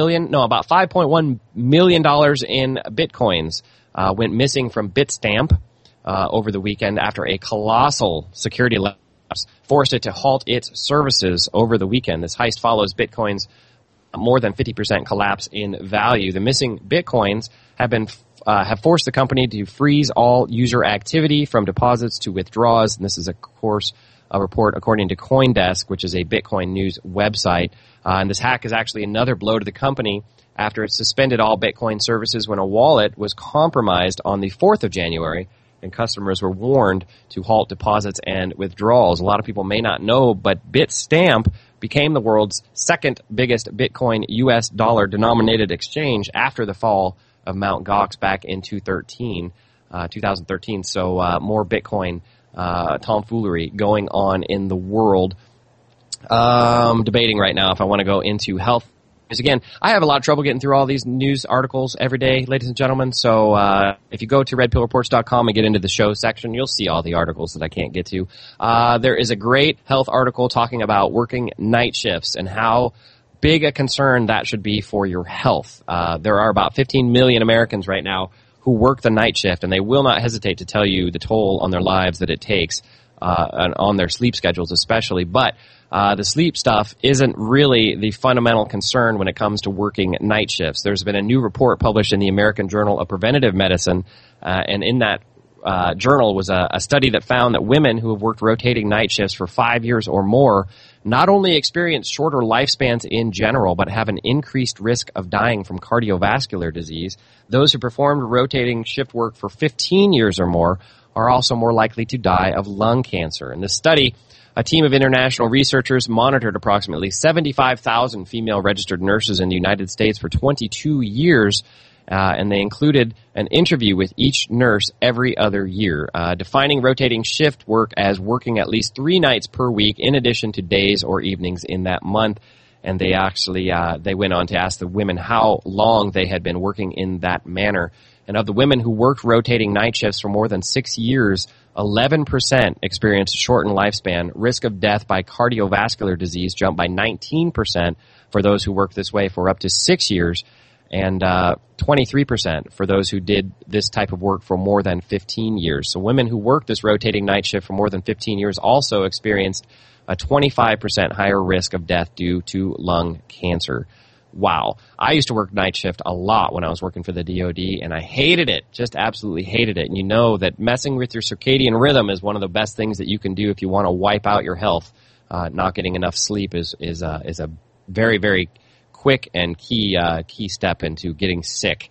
$5.1 million in Bitcoins went missing from Bitstamp over the weekend after a colossal security lapse forced it to halt its services over the weekend. This heist follows Bitcoin's more than 50% collapse in value. The missing Bitcoins have forced the company to freeze all user activity from deposits to withdrawals. And this is, of course, a report according to CoinDesk, which is a Bitcoin news website. And this hack is actually another blow to the company after it suspended all Bitcoin services when a wallet was compromised on the 4th of January, and customers were warned to halt deposits and withdrawals. A lot of people may not know, but Bitstamp became the world's second biggest Bitcoin US dollar denominated exchange after the fall of Mt. Gox back in 2013. So more Bitcoin tomfoolery going on in the world. I'm debating right now if I want to go into health. Because again, I have a lot of trouble getting through all these news articles every day, ladies and gentlemen. So if you go to redpillreports.com and get into the show section, you'll see all the articles that I can't get to. There is a great health article talking about working night shifts and how big a concern that should be for your health. There are about 15 million Americans right now who work the night shift, and they will not hesitate to tell you the toll on their lives that it takes, and on their sleep schedules especially. But the sleep stuff isn't really the fundamental concern when it comes to working night shifts. There's been a new report published in the American Journal of Preventive Medicine, and in that journal was a study that found that women who have worked rotating night shifts for 5 years or more not only experience shorter lifespans in general, but have an increased risk of dying from cardiovascular disease. Those who performed rotating shift work for 15 years or more are also more likely to die of lung cancer. And this study A team of international researchers monitored approximately 75,000 female registered nurses in the United States for 22 years, and they included an interview with each nurse every other year, defining rotating shift work as working at least 3 nights per week in addition to days or evenings in that month. And they actually they went on to ask the women how long they had been working in that manner. And of the women who worked rotating night shifts for more than 6 years, 11% experienced shortened lifespan. Risk of death by cardiovascular disease jumped by 19% for those who worked this way for up to 6 years, and 23% for those who did this type of work for more than 15 years. So women who worked this rotating night shift for more than 15 years also experienced a 25% higher risk of death due to lung cancer. Wow. I used to work night shift a lot when I was working for the DoD, and I hated it, just absolutely hated it. And you know that messing with your circadian rhythm is one of the best things that you can do if you want to wipe out your health. Not getting enough sleep is a very, very quick and key step into getting sick.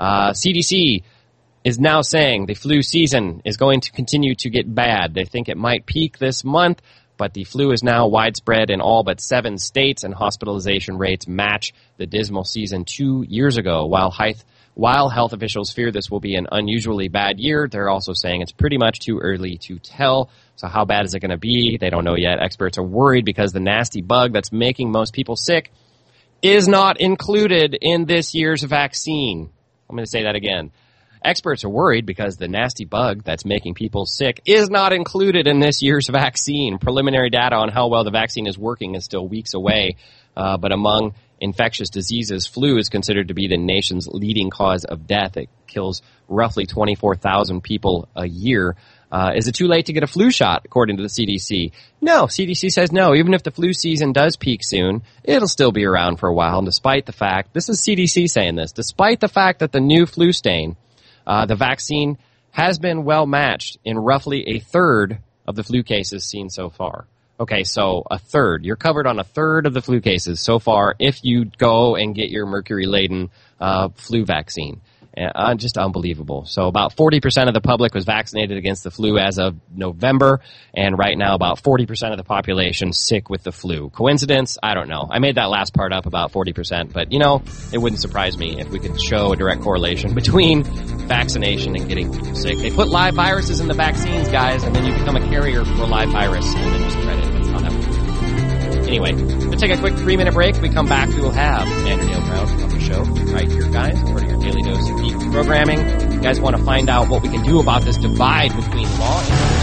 CDC is now saying the flu season is going to continue to get bad. They think it might peak this month, but the flu is now widespread in all but 7 states, and hospitalization rates match the dismal season 2 years ago. While health officials fear this will be an unusually bad year, they're also saying it's pretty much too early to tell. So how bad is it going to be? They don't know yet. Experts are worried because the nasty bug that's making most people sick is not included in this year's vaccine. I'm going to say that again. Experts are worried because the nasty bug that's making people sick is not included in this year's vaccine. Preliminary data on how well the vaccine is working is still weeks away, but among infectious diseases, flu is considered to be the nation's leading cause of death. It kills roughly 24,000 people a year. Is it too late to get a flu shot, according to the CDC? No, CDC says no. Even if the flu season does peak soon, it'll still be around for a while. And despite the fact, this is CDC saying this, despite the fact that the new flu strain, the vaccine has been well matched in roughly a third of the flu cases seen so far. Okay, so a third. You're covered on a third of the flu cases so far if you go and get your mercury-laden flu vaccine. Just unbelievable. So about 40% of the public was vaccinated against the flu as of November, and right now about 40% of the population sick with the flu. Coincidence? I don't know. I made that last part up, about 40%, but you know, it wouldn't surprise me if we could show a direct correlation between vaccination and getting people sick. They put live viruses in the vaccines, guys, and then you become a carrier for a live virus, and then you spread it. That's how that works. Anyway, we'll take a quick 3-minute break. When we come back, we will have Andrew Dale Brown on the show right here, guys, for your daily dose of geek programming. If you guys want to find out what we can do about this divide between law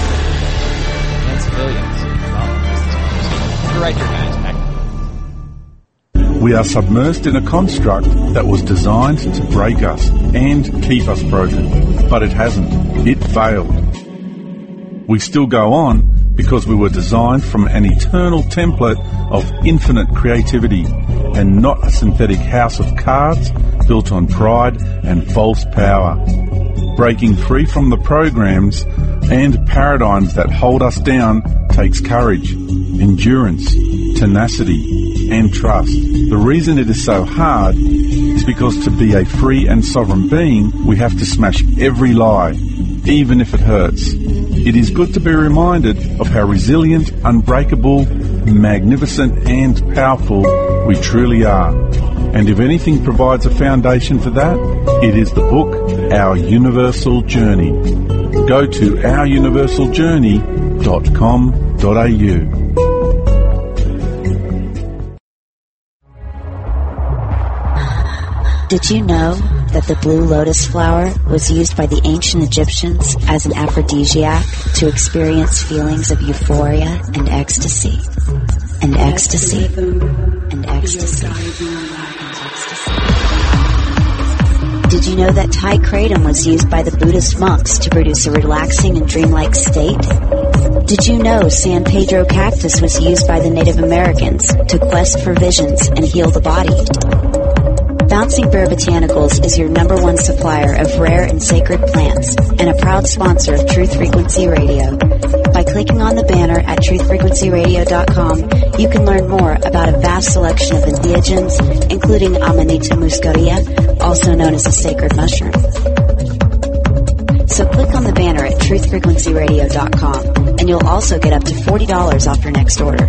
and civilians. Well, you're right here, guys. Back. We are submersed in a construct that was designed to break us and keep us broken, but it hasn't. It failed. We still go on because we were designed from an eternal template of infinite creativity and not a synthetic house of cards built on pride and false power. Breaking free from the programs and paradigms that hold us down takes courage, endurance, tenacity, and trust. The reason it is so hard is because to be a free and sovereign being, we have to smash every lie, even if it hurts. It is good to be reminded of how resilient, unbreakable, magnificent, and powerful we truly are. And if anything provides a foundation for that, it is the book, Our Universal Journey. Go to ouruniversaljourney.com.au. Did you know that the blue lotus flower was used by the ancient Egyptians as an aphrodisiac to experience feelings of euphoria and ecstasy? And ecstasy. And ecstasy. Did you know that Thai kratom was used by the Buddhist monks to produce a relaxing and dreamlike state? Did you know San Pedro cactus was used by the Native Americans to quest for visions and heal the body? Bouncing Bear Botanicals is your #1 supplier of rare and sacred plants and a proud sponsor of Truth Frequency Radio. By clicking on the banner at truthfrequencyradio.com, you can learn more about a vast selection of entheogens, including Amanita muscaria, also known as a sacred mushroom. So click on the banner at truthfrequencyradio.com and And you'll also get up to $40 off your next order.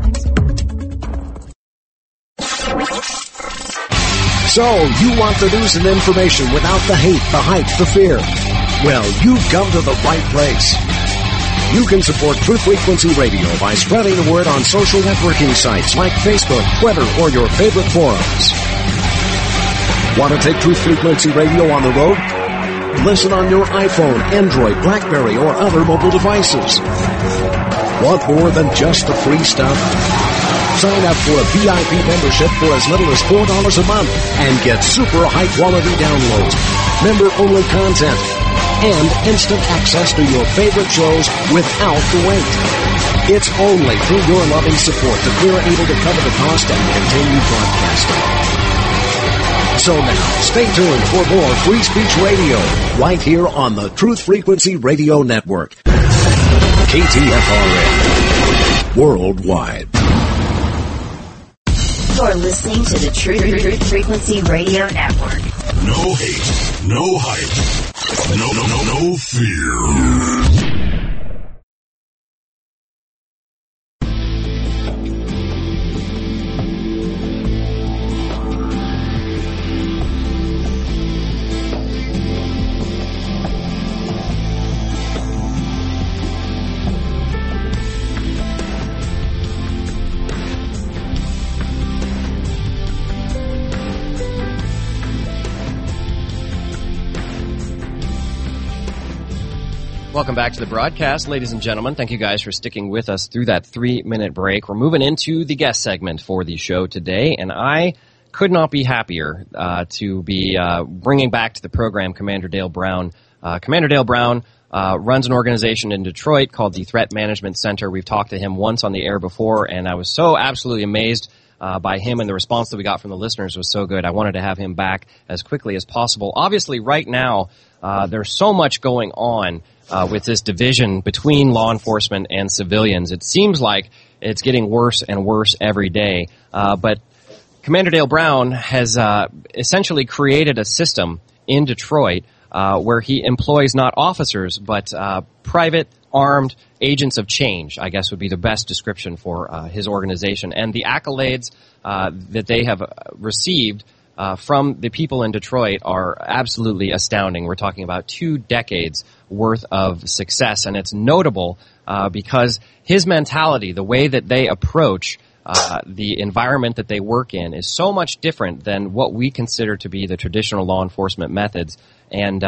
So, you want the news and information without the hate, the hype, the fear. Well, you've come to the right place. You can support Truth Frequency Radio by spreading the word on social networking sites like Facebook, Twitter, or your favorite forums. Want to take Truth Frequency Radio on the road? Listen on your iPhone, Android, BlackBerry, or other mobile devices. Want more than just the free stuff? Sign up for a VIP membership for as little as $4 a month and get super high-quality downloads, member-only content, and instant access to your favorite shows without the wait. It's only through your loving support that we're able to cover the cost and continue broadcasting. So now, stay tuned for more Free Speech Radio right here on the Truth Frequency Radio Network. KTFRN. Worldwide. You're listening to the Truth Frequency Radio Network. No hate, no hype, no fear. Welcome back to the broadcast, ladies and gentlemen. Thank you guys for sticking with us through that 3-minute break. We're moving into the guest segment for the show today, and I could not be happier to be bringing back to the program Commander Dale Brown. Commander Dale Brown runs an organization in Detroit called the Threat Management Center. We've talked to him once on the air before, and I was so absolutely amazed by him, and the response that we got from the listeners was so good. I wanted to have him back as quickly as possible. Obviously, right now, there's so much going on with this division between law enforcement and civilians. It seems like it's getting worse and worse every day. But Commander Dale Brown has essentially created a system in Detroit where he employs not officers, but private armed agents of change, I guess would be the best description for his organization. And the accolades that they have received from the people in Detroit are absolutely astounding. We're talking about 2 decades worth of success, and it's notable because his mentality, the way that they approach the environment that they work in, is so much different than what we consider to be the traditional law enforcement methods. And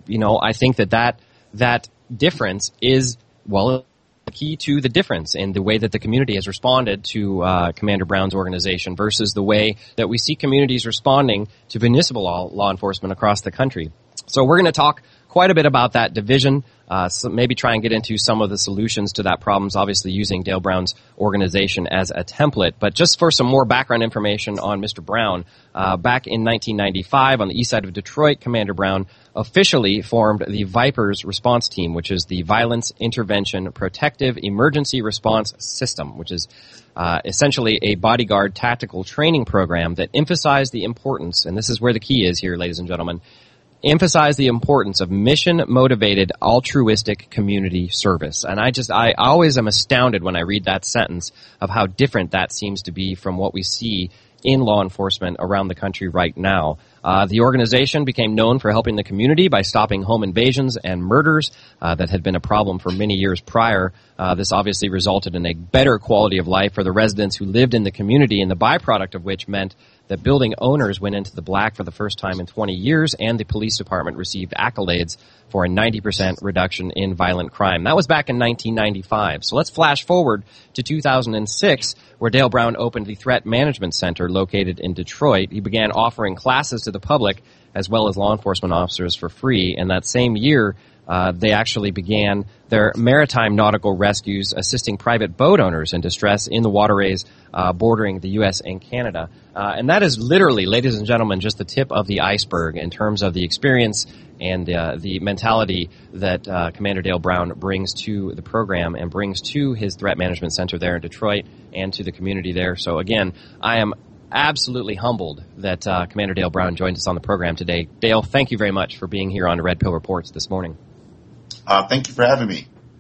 I think that difference is, well, key to the difference in the way that the community has responded to Commander Brown's organization versus the way that we see communities responding to municipal law enforcement across the country. So we're going to talk quite a bit about that division, so maybe try and get into some of the solutions to that problems, obviously using Dale Brown's organization as a template. But just for some more background information on Mr. Brown, back in 1995 on the east side of Detroit, Commander Brown officially formed the Vipers Response Team, which is the Violence Intervention Protective Emergency Response System, which is essentially a bodyguard tactical training program that emphasized the importance, and this is where the key is here, ladies and gentlemen, emphasize the importance of mission-motivated, altruistic community service. And I always am astounded when I read that sentence of how different that seems to be from what we see in law enforcement around the country right now. The organization became known for helping the community by stopping home invasions and murders that had been a problem for many years prior. This obviously resulted in a better quality of life for the residents who lived in the community, and the byproduct of which meant that building owners went into the black for the first time in 20 years, and the police department received accolades for a 90% reduction in violent crime. That was back in 1995. So let's flash forward to 2006, where Dale Brown opened the Threat Management Center located in Detroit. He began offering classes to the public as well as law enforcement officers for free, and that same year, they actually began their maritime nautical rescues, assisting private boat owners in distress in the waterways bordering the U.S. and Canada. And that is literally, ladies and gentlemen, just the tip of the iceberg in terms of the experience and the mentality that Commander Dale Brown brings to the program and brings to his threat management center there in Detroit and to the community there. So again, I am absolutely humbled that Commander Dale Brown joined us on the program today. Dale, thank you very much for being here on Red Pill Reports this morning. Thank you for having me.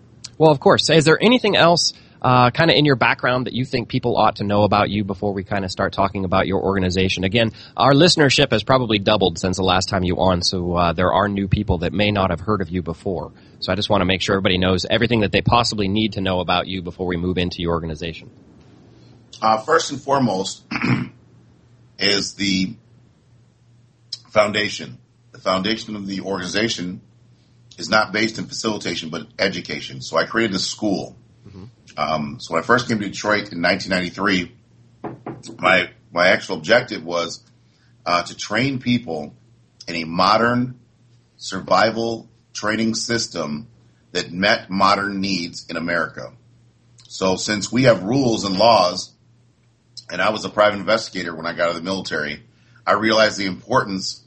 Well, of course. Is there anything else kind of in your background that you think people ought to know about you before we kind of start talking about your organization? Again, our listenership has probably doubled since the last time you were on, so there are new people that may not have heard of you before. So I just want to make sure everybody knows everything that they possibly need to know about you before we move into your organization. First and foremost is the foundation. The foundation of the organization is not based in facilitation, but education. So I created a school. So when I first came to Detroit in 1993, my actual objective was to train people in a modern survival training system that met modern needs in America. So since we have rules and laws, and I was a private investigator when I got out of the military, I realized the importance,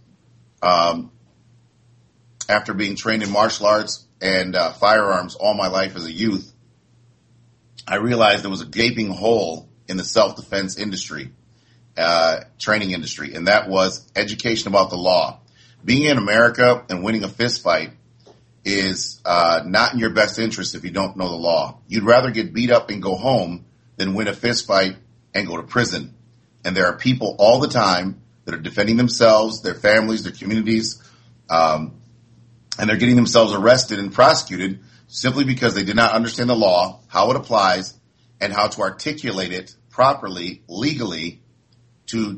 after being trained in martial arts and firearms all my life as a youth, I realized there was a gaping hole in the self-defense industry, training industry, and that was education about the law. Being in America and winning a fist fight is not in your best interest if you don't know the law. You'd rather get beat up and go home than win a fist fight and go to prison. And there are people all the time that are defending themselves, their families, their communities, and they're getting themselves arrested and prosecuted simply because they did not understand the law, how it applies, and how to articulate it properly, legally, to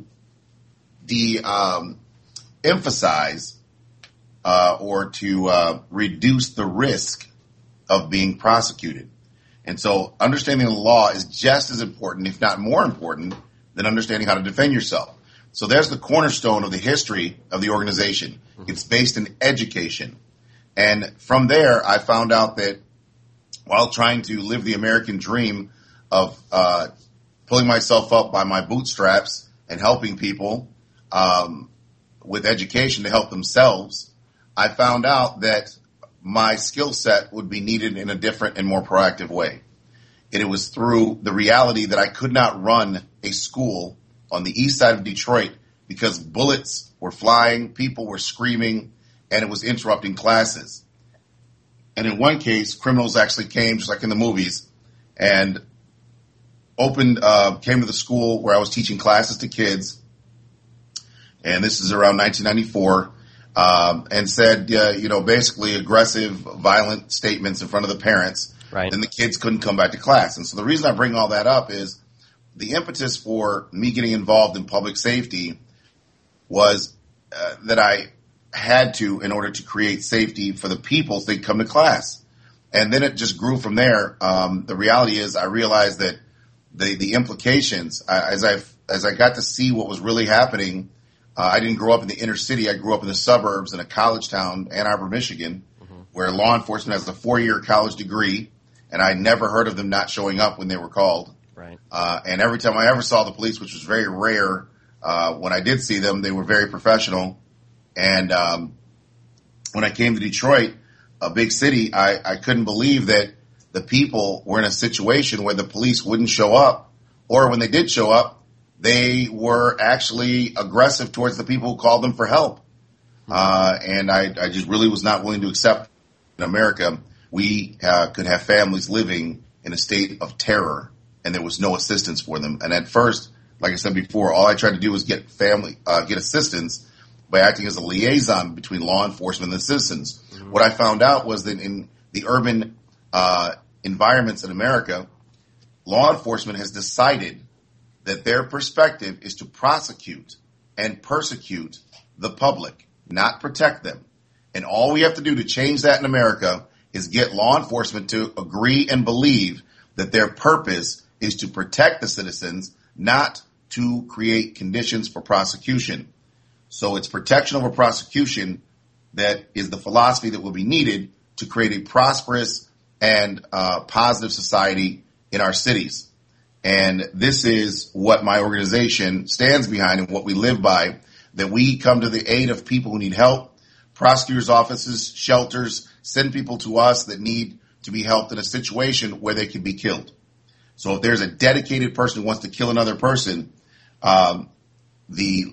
emphasize or to reduce the risk of being prosecuted. And so understanding the law is just as important, if not more important, than understanding how to defend yourself. So there's the cornerstone of the history of the organization. It's based in education. And from there, I found out that while trying to live the American dream of pulling myself up by my bootstraps and helping people with education to help themselves, I found out that my skill set would be needed in a different and more proactive way. And it was through the reality that I could not run a school on the east side of Detroit because bullets were flying, people were screaming, and it was interrupting classes. And in one case, criminals actually came, just like in the movies, and came to the school where I was teaching classes to kids, and this is around 1994, and said, basically aggressive, violent statements in front of the parents. Right. And the kids couldn't come back to class. And so the reason I bring all that up is the impetus for me getting involved in public safety was that I had to in order to create safety for the people so they'd come to class. And then it just grew from there. The reality is I realized that the implications, as I got to see what was really happening, I didn't grow up in the inner city. I grew up in the suburbs in a college town, Ann Arbor, Michigan, where law enforcement has a 4-year college degree, and I never heard of them not showing up when they were called. Right. And every time I ever saw the police, which was very rare, when I did see them, they were very professional. And when I came to Detroit, a big city, I couldn't believe that the people were in a situation where the police wouldn't show up, or when they did show up, they were actually aggressive towards the people who called them for help. And I just really was not willing to accept in America we could have families living in a state of terror, and there was no assistance for them. And at first, like I said before, all I tried to do was get assistance by acting as a liaison between law enforcement and the citizens. Mm-hmm. What I found out was that in the urban environments in America, law enforcement has decided that their perspective is to prosecute and persecute the public, not protect them. And all we have to do to change that in America is get law enforcement to agree and believe that their purpose is to protect the citizens, not to create conditions for prosecution. So it's protection over prosecution that is the philosophy that will be needed to create a prosperous and positive society in our cities. And this is what my organization stands behind and what we live by, that we come to the aid of people who need help, prosecutors' offices, shelters, send people to us that need to be helped in a situation where they can be killed. So if there's a dedicated person who wants to kill another person, the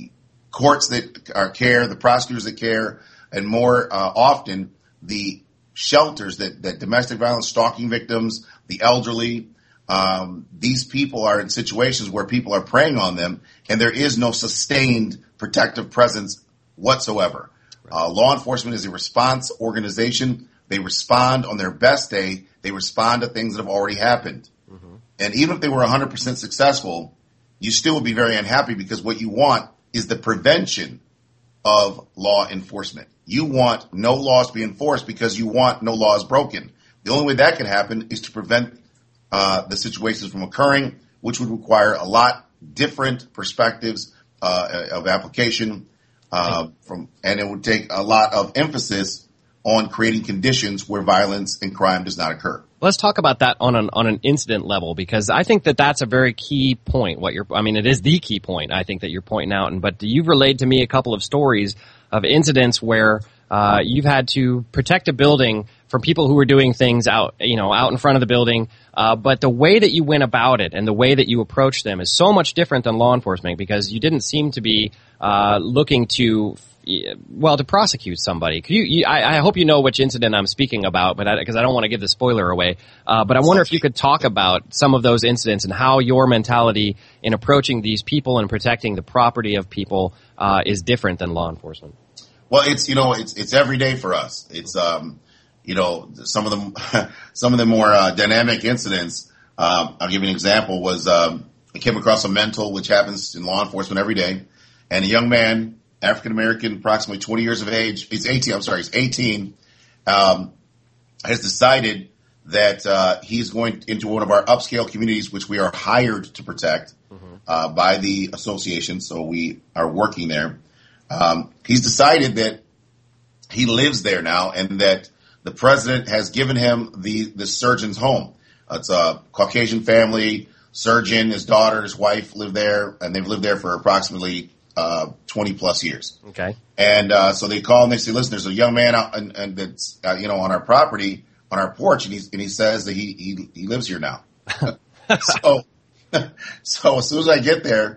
courts that care, the prosecutors that care, and more often the shelters that domestic violence, stalking victims, the elderly, these people are in situations where people are preying on them, and there is no sustained protective presence whatsoever. Law enforcement is a response organization. They respond on their best day. They respond to things that have already happened. Mm-hmm. And even if they were 100% successful, you still would be very unhappy, because what you want is the prevention of law enforcement. You want no laws to be enforced because you want no laws broken. The only way that can happen is to prevent the situations from occurring, which would require a lot different perspectives of application, and it would take a lot of emphasis on creating conditions where violence and crime does not occur. Let's talk about that on an incident level, because I think that that's a very key point. It is the key point, I think, that you're pointing out. But you've relayed to me a couple of stories of incidents where you've had to protect a building from people who were doing things out in front of the building. But the way that you went about it and the way that you approached them is so much different than law enforcement, because you didn't seem to be looking to prosecute somebody. I hope you know which incident I'm speaking about, but because I don't want to give the spoiler away. But I wonder if you could talk about some of those incidents and how your mentality in approaching these people and protecting the property of people is different than law enforcement. Well, it's every day for us. It's some of the more dynamic incidents. I'll give you an example. I came across a mental, which happens in law enforcement every day, and a young man, African American, approximately 20 years of age. He's 18. Has decided that he's going into one of our upscale communities, which we are hired to protect by the association. So we are working there. He's decided that he lives there now, and that the president has given him the surgeon's home. It's a Caucasian family, surgeon, his daughter, his wife live there, and they've lived there for approximately 20 plus years. Okay. And so they call and they say, listen, there's a young man out and that's on our property, on our porch, and he says that he lives here now. So as soon as I get there,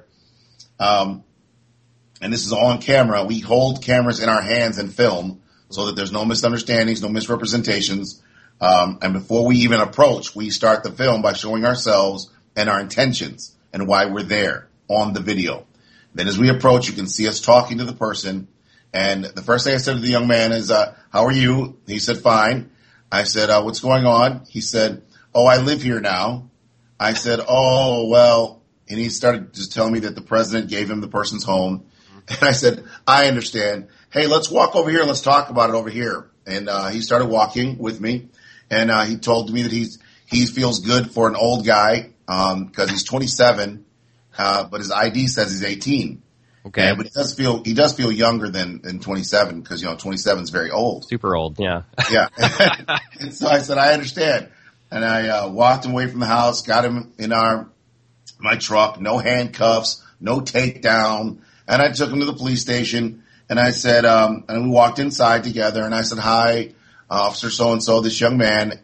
and this is all on camera, we hold cameras in our hands and film so that there's no misunderstandings, no misrepresentations. And before we even approach, we start the film by showing ourselves and our intentions and why we're there on the video. Then as we approach, you can see us talking to the person. And the first thing I said to the young man is, how are you? He said, fine. I said, what's going on? He said, oh, I live here now. I said, oh, well, and he started just telling me that the president gave him the person's home. And I said, I understand. Hey, let's walk over here. Let's talk about it over here. And he started walking with me. And he told me that he feels good for an old guy because he's 27. But his ID says he's 18. Okay. But he does feel younger than 27 because 27 is very old. Super old, yeah. Yeah. And so I said, I understand. And I walked him away from the house, got him in my truck, no handcuffs, no takedown, and I took him to the police station. And I said, and we walked inside together. And I said, hi, Officer so and so. This young man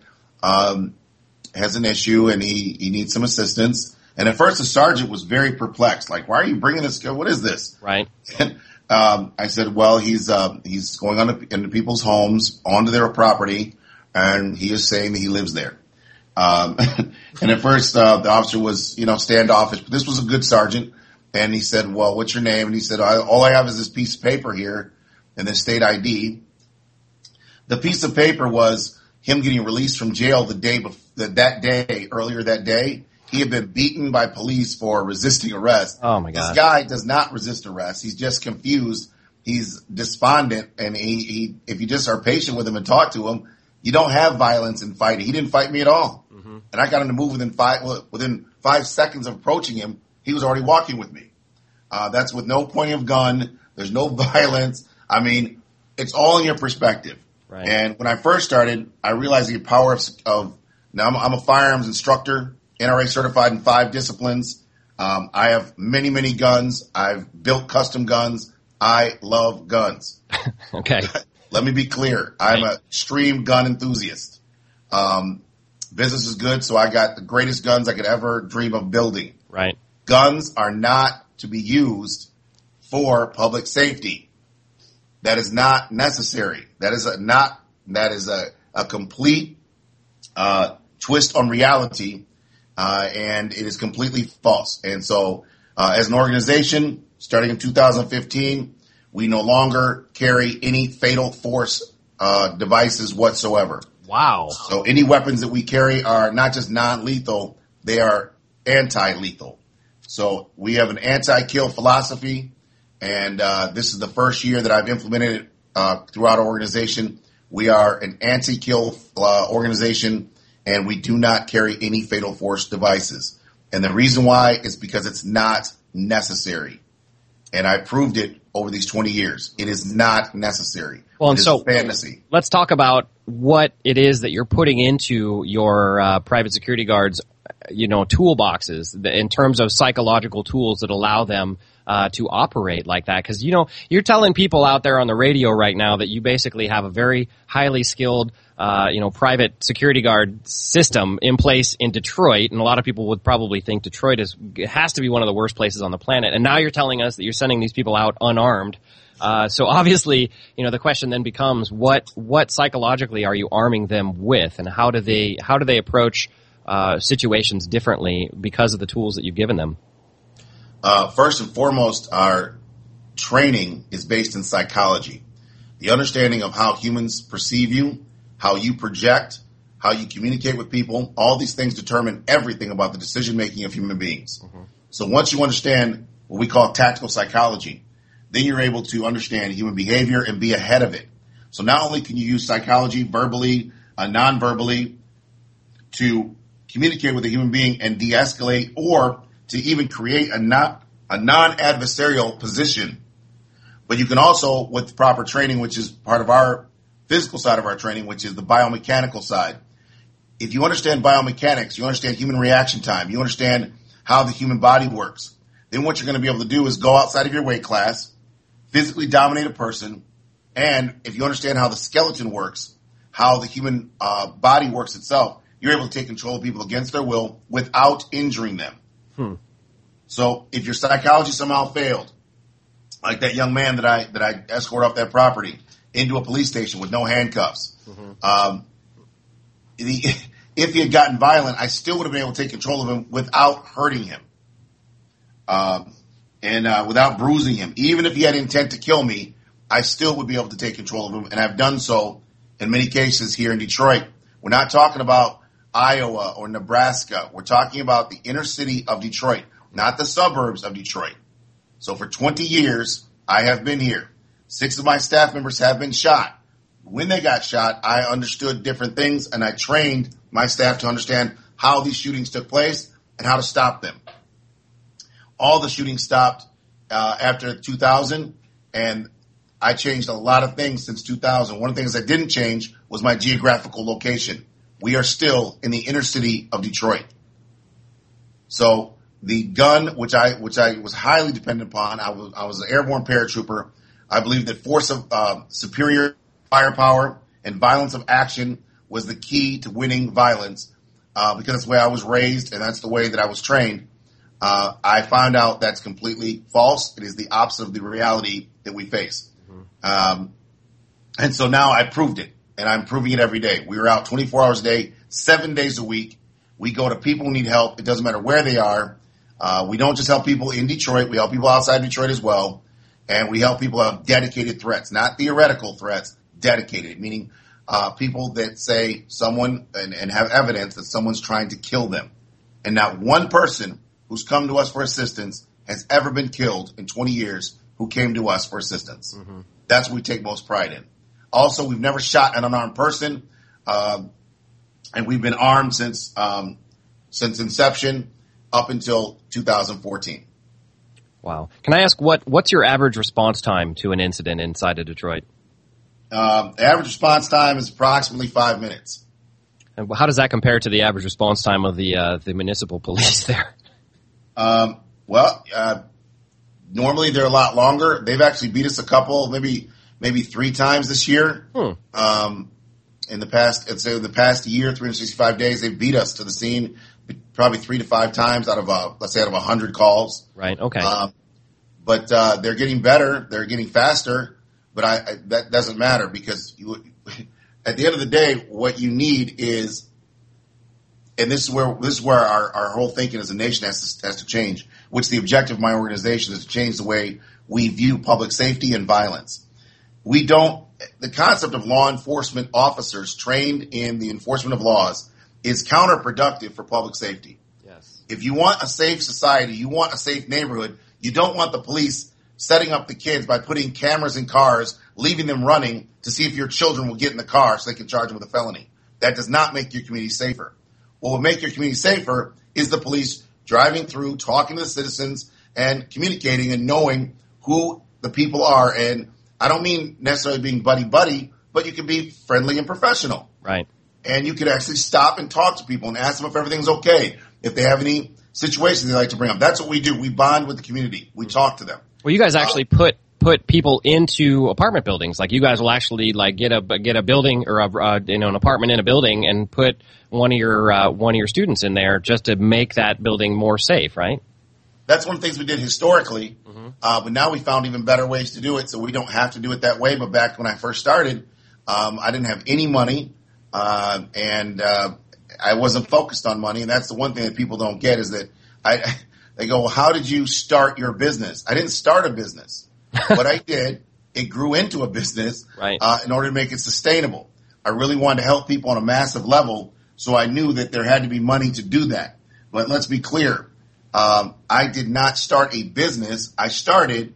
has an issue and he needs some assistance. And at first the sergeant was very perplexed. Like, why are you bringing this guy? What is this? Right. And I said, well, he's going into people's homes, onto their property, and he is saying that he lives there. And at first the officer was, standoffish, but this was a good sergeant. And he said, well, what's your name? And he said, all I have is this piece of paper here and this state ID. The piece of paper was him getting released from jail earlier that day. He had been beaten by police for resisting arrest. Oh my God. This guy does not resist arrest. He's just confused. He's despondent. And if you just are patient with him and talk to him, you don't have violence and fighting. He didn't fight me at all. Mm-hmm. And I got him to move within 5 seconds of approaching him. He was already walking with me. That's with no pointing of gun. There's no violence. I mean, it's all in your perspective. Right. And when I first started, I realized the power of now I'm a firearms instructor, NRA certified in 5 disciplines. I have many, many guns. I've built custom guns. I love guns. Okay. Let me be clear. I'm an extreme gun enthusiast. Business is good, so I got the greatest guns I could ever dream of building. Right. Guns are not to be used for public safety. That is not necessary. That is a complete twist on reality, and it is completely false. And so, as an organization, starting in 2015, we no longer carry any fatal force devices whatsoever. Wow. So any weapons that we carry are not just non-lethal, they are anti-lethal. So we have an anti-kill philosophy, and this is the first year that I've implemented it throughout our organization. We are an anti-kill organization, and we do not carry any fatal force devices. And the reason why is because it's not necessary. And I proved it over these 20 years. It is not necessary. Well, and it is so fantasy. Let's talk about what it is that you're putting into your private security guards, toolboxes in terms of psychological tools that allow them to operate like that. Because, you're telling people out there on the radio right now that you basically have a very highly skilled private security guard system in place in Detroit, and a lot of people would probably think Detroit has to be one of the worst places on the planet. And now you're telling us that you're sending these people out unarmed. So obviously, the question then becomes what psychologically are you arming them with, and how do they approach situations differently because of the tools that you've given them? First and foremost, our training is based in psychology, the understanding of how humans perceive you, how you project, how you communicate with people. All these things determine everything about the decision-making of human beings. Mm-hmm. So once you understand what we call tactical psychology, then you're able to understand human behavior and be ahead of it. So not only can you use psychology verbally, non-verbally, to communicate with a human being and de-escalate, or to even create a non-adversarial position, but you can also, with proper training, which is part of our physical side of our training, which is the biomechanical side. If you understand biomechanics, you understand human reaction time, you understand how the human body works, then what you're going to be able to do is go outside of your weight class, physically dominate a person, and if you understand how the skeleton works, how the human body works itself, you're able to take control of people against their will without injuring them. So if your psychology somehow failed, like that young man that I escorted off that property into a police station with no handcuffs, if he had gotten violent, I still would have been able to take control of him without hurting him, and without bruising him. Even if he had intent to kill me, I still would be able to take control of him, and I've done so in many cases here in Detroit. We're not talking about Iowa or Nebraska. We're talking about the inner city of Detroit, not the suburbs of Detroit. So for 20 years, I have been here. 6 of my staff members have been shot. When they got shot, I understood different things, and I trained my staff to understand how these shootings took place and how to stop them. All the shootings stopped after 2000, and I changed a lot of things since 2000. One of the things I didn't change was my geographical location. We are still in the inner city of Detroit. So the gun, which I was highly dependent upon, I was an airborne paratrooper. I believe that force of superior firepower and violence of action was the key to winning violence, because that's the way I was raised and that's the way that I was trained. I found out that's completely false. It is the opposite of the reality that we face. And so now I proved it, and I'm proving it every day. We are out 24 hours a day, 7 days a week. We go to people who need help. It doesn't matter where they are. We don't just help people in Detroit. We help people outside Detroit as well. And we help people have dedicated threats, not theoretical threats, dedicated, meaning people that say someone and have evidence that someone's trying to kill them. And not one person who's come to us for assistance has ever been killed in 20 years who came to us for assistance. Mm-hmm. That's what we take most pride in. Also, we've never shot an unarmed person, and we've been armed since inception up until 2014. Wow. Can I ask what's your average response time to an incident inside of Detroit? The average response time is approximately 5 minutes. And how does that compare to the average response time of the municipal police there? Normally they're a lot longer. They've actually beat us a couple, maybe 3 times this year. In the past year, 365 days, they've beat us to the scene probably 3 to 5 times out of 100 calls. Right. Okay. But they're getting better. They're getting faster. But that doesn't matter because at the end of the day, what you need is, and this is where our whole thinking as a nation has to change, which the objective of my organization is to change the way we view public safety and violence. The concept of law enforcement officers trained in the enforcement of laws is counterproductive for public safety. Yes. If you want a safe society, you want a safe neighborhood, you don't want the police setting up the kids by putting cameras in cars, leaving them running to see if your children will get in the car so they can charge them with a felony. That does not make your community safer. What will make your community safer is the police driving through, talking to the citizens, and communicating and knowing who the people are. And I don't mean necessarily being buddy-buddy, but you can be friendly and professional. Right. And you could actually stop and talk to people and ask them if everything's okay, if they have any situations they'd like to bring up. That's what we do. We bond with the community. We talk to them. Well, you guys actually put people into apartment buildings. Like, you guys will actually like get a building or an apartment in a building and put one of your students in there just to make that building more safe, right? That's one of the things we did historically, but now we found even better ways to do it, so we don't have to do it that way. But back when I first started, I didn't have any money, and I wasn't focused on money. And that's the one thing that people don't get, is that they go, well, how did you start your business? I didn't start a business. What I did, it grew into a business in order to make it sustainable. I really wanted to help people on a massive level, so I knew that there had to be money to do that. But let's be clear. I did not start a business. I started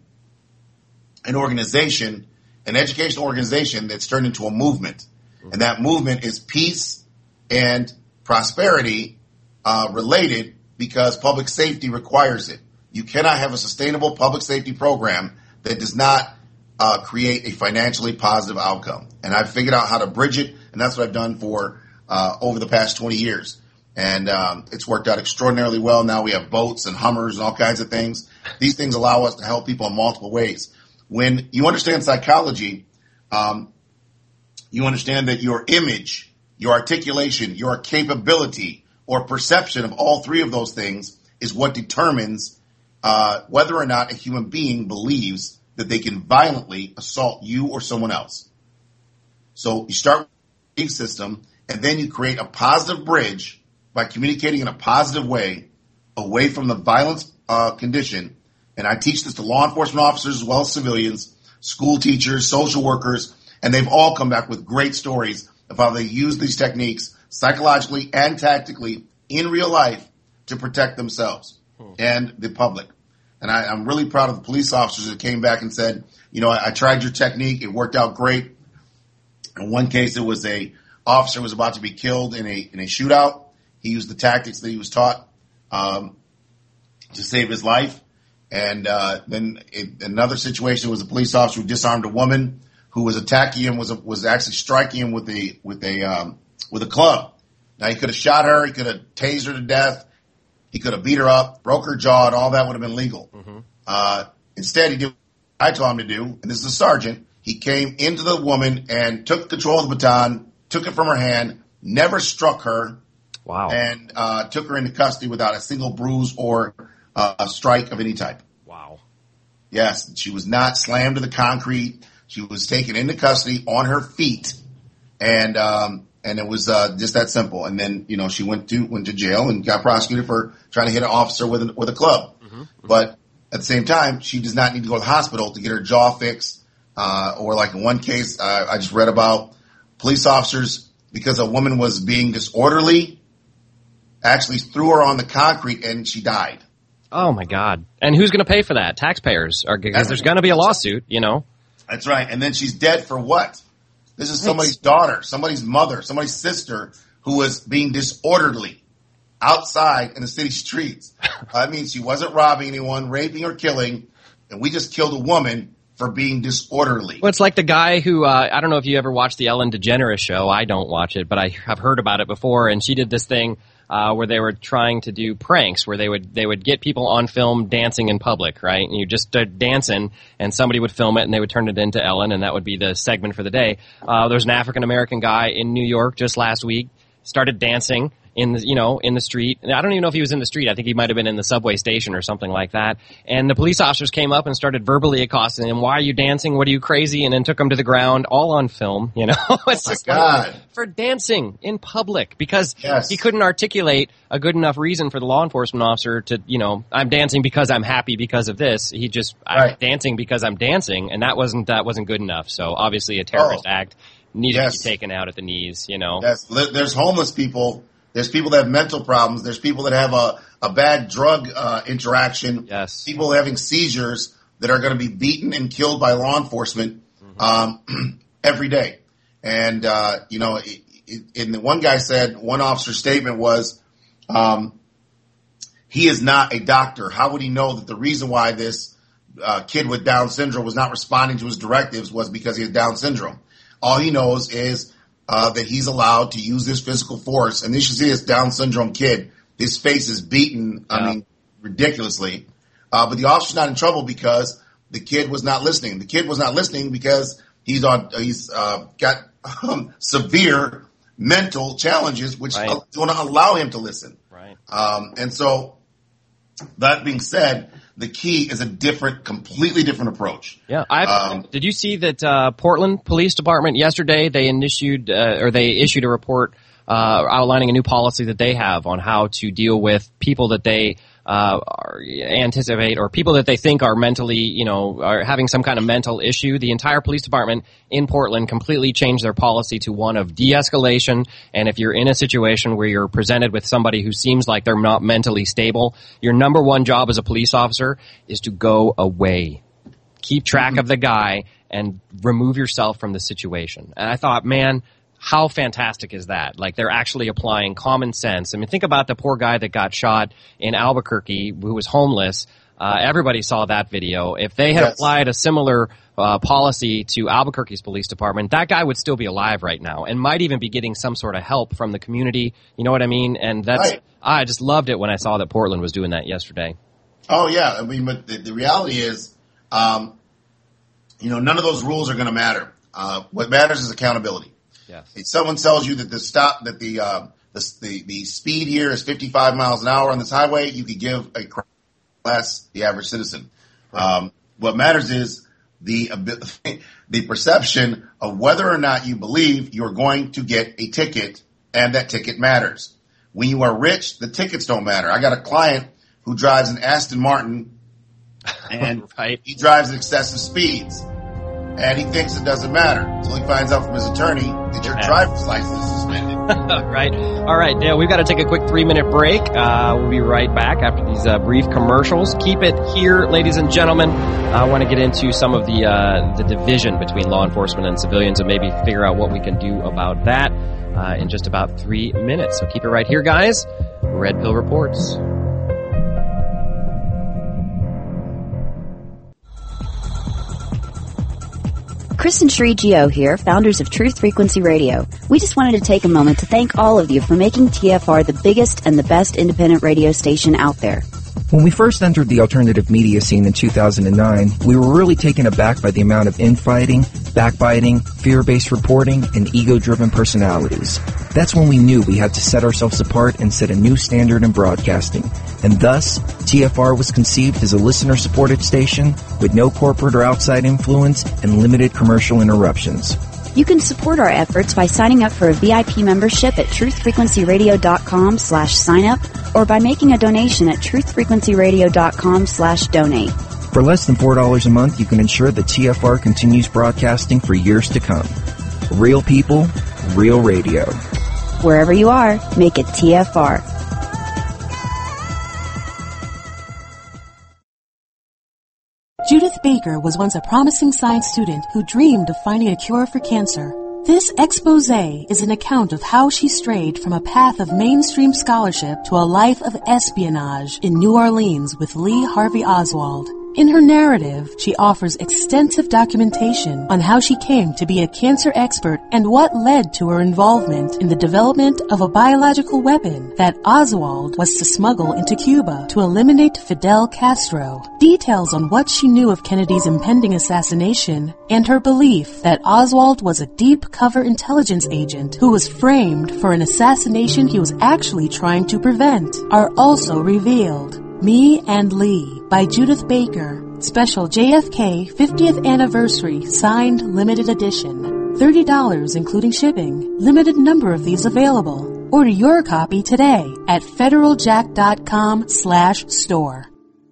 an organization, an educational organization that's turned into a movement. And that movement is peace and prosperity related, because public safety requires it. You cannot have a sustainable public safety program that does not create a financially positive outcome. And I've figured out how to bridge it, and that's what I've done for over the past 20 years. And it's worked out extraordinarily well. Now we have boats and Hummers and all kinds of things. These things allow us to help people in multiple ways. When you understand psychology, you understand that your image, your articulation, your capability or perception of all three of those things is what determines whether or not a human being believes that they can violently assault you or someone else. So you start with the belief system, and then you create a positive bridge by communicating in a positive way away from the violence condition. And I teach this to law enforcement officers as well as civilians, school teachers, social workers, and they've all come back with great stories of how they use these techniques psychologically and tactically in real life to protect themselves and the public. And I'm really proud of the police officers that came back and said, you know, I tried your technique. It worked out great. In one case, it was a officer was about to be killed in a shootout. He used the tactics that he was taught to save his life. And then another situation was a police officer who disarmed a woman who was attacking him, was actually striking him with a club. Now, he could have shot her. He could have tased her to death. He could have beat her up, broke her jaw, and all that would have been legal. Instead, he did what I told him to do, and this is a sergeant. He came into the woman and took control of the baton, took it from her hand, never struck her, and took her into custody without a single bruise or a strike of any type. Wow. Yes, she was not slammed to the concrete. She was taken into custody on her feet, and it was just that simple. And then, you know, she went to jail and got prosecuted for trying to hit an officer with a club. But at the same time, she does not need to go to the hospital to get her jaw fixed. Or like in one case, I just read about police officers, because a woman was being disorderly, actually threw her on the concrete and she died. Oh my God. And who's going to pay for that? Taxpayers, because there's going to be a lawsuit, you know? That's right. And then she's dead for what? This is somebody's daughter, somebody's mother, somebody's sister who was being disorderly outside in the city streets. I mean, she wasn't robbing anyone, raping or killing, and we just killed a woman for being disorderly. Well, it's like the guy who, I don't know if you ever watched the Ellen DeGeneres show. I don't watch it, but I have heard about it before. And she did this thing where they were trying to do pranks, where they would get people on film dancing in public, right? And you just start dancing, and somebody would film it, and they would turn it into Ellen, and that would be the segment for the day. There's an African-American guy in New York just last week, started dancing in the street. I don't even know if he was in the street. I think he might have been in the subway station or something like that. And the police officers came up and started verbally accosting him. Why are you dancing? What are you, crazy? And then took him to the ground, all on film, It's just like, for dancing in public, because he couldn't articulate a good enough reason for the law enforcement officer to, I'm dancing because I'm happy because of this. He just, I'm dancing because I'm dancing, and that wasn't good enough. So obviously a terrorist act needed to be taken out at the knees, Yes. There's homeless people. There's people that have mental problems. There's people that have a bad drug interaction. Yes. People having seizures that are going to be beaten and killed by law enforcement every day. And, and one guy said, one officer's statement was, he is not a doctor. How would he know that the reason why this kid with Down syndrome was not responding to his directives was because he has Down syndrome? All he knows is that he's allowed to use his physical force. And you should see this Down syndrome kid. His face is beaten, ridiculously. But the officer's not in trouble because the kid was not listening. The kid was not listening because he's got severe mental challenges, which don't allow him to listen. Right. And so, that being said, the key is a completely different approach. Yeah. Did you see that Portland Police Department yesterday, they issued a report outlining a new policy that they have on how to deal with people that they anticipate, or people that they think are mentally, are having some kind of mental issue. The entire police department in Portland completely changed their policy to one of de-escalation. And if you're in a situation where you're presented with somebody who seems like they're not mentally stable, your number one job as a police officer is to go away. Keep track of the guy and remove yourself from the situation. And I thought, man, how fantastic is that? Like, they're actually applying common sense. I mean, think about the poor guy that got shot in Albuquerque who was homeless. Everybody saw that video. If they had applied a similar policy to Albuquerque's police department, that guy would still be alive right now and might even be getting some sort of help from the community. You know what I mean? And I just loved it when I saw that Portland was doing that yesterday. Oh, yeah. I mean, but the reality is, none of those rules are going to matter. What matters is accountability. Yes. If someone tells you that the speed here is 55 miles an hour on this highway, you could give a crap less the average citizen. Right. What matters is the perception of whether or not you believe you're going to get a ticket, and that ticket matters. When you are rich, the tickets don't matter. I got a client who drives an Aston Martin, and he drives at excessive speeds. And he thinks it doesn't matter until he finds out from his attorney that your driver's license is suspended. Right. All right, Dale, we've got to take a quick 3-minute break. We'll be right back after these brief commercials. Keep it here, ladies and gentlemen. I want to get into some of the division between law enforcement and civilians and maybe figure out what we can do about that in just about 3 minutes. So keep it right here, guys. Red Pill Reports. Chris and Sri Gio here, founders of Truth Frequency Radio. We just wanted to take a moment to thank all of you for making TFR the biggest and the best independent radio station out there. When we first entered the alternative media scene in 2009, we were really taken aback by the amount of infighting, backbiting, fear-based reporting, and ego-driven personalities. That's when we knew we had to set ourselves apart and set a new standard in broadcasting. And thus, TFR was conceived as a listener-supported station with no corporate or outside influence and limited commercial interruptions. You can support our efforts by signing up for a VIP membership at truthfrequencyradio.com/signup or by making a donation at truthfrequencyradio.com/donate. For less than $4 a month, you can ensure that TFR continues broadcasting for years to come. Real people, real radio. Wherever you are, make it TFR. Judith Baker was once a promising science student who dreamed of finding a cure for cancer. This expose is an account of how she strayed from a path of mainstream scholarship to a life of espionage in New Orleans with Lee Harvey Oswald. In her narrative, she offers extensive documentation on how she came to be a cancer expert and what led to her involvement in the development of a biological weapon that Oswald was to smuggle into Cuba to eliminate Fidel Castro. Details on what she knew of Kennedy's impending assassination and her belief that Oswald was a deep cover intelligence agent who was framed for an assassination he was actually trying to prevent are also revealed. Me and Lee by Judith Baker. Special JFK 50th Anniversary Signed Limited Edition. $30 including shipping. Limited number of these available. Order your copy today at federaljack.com/store.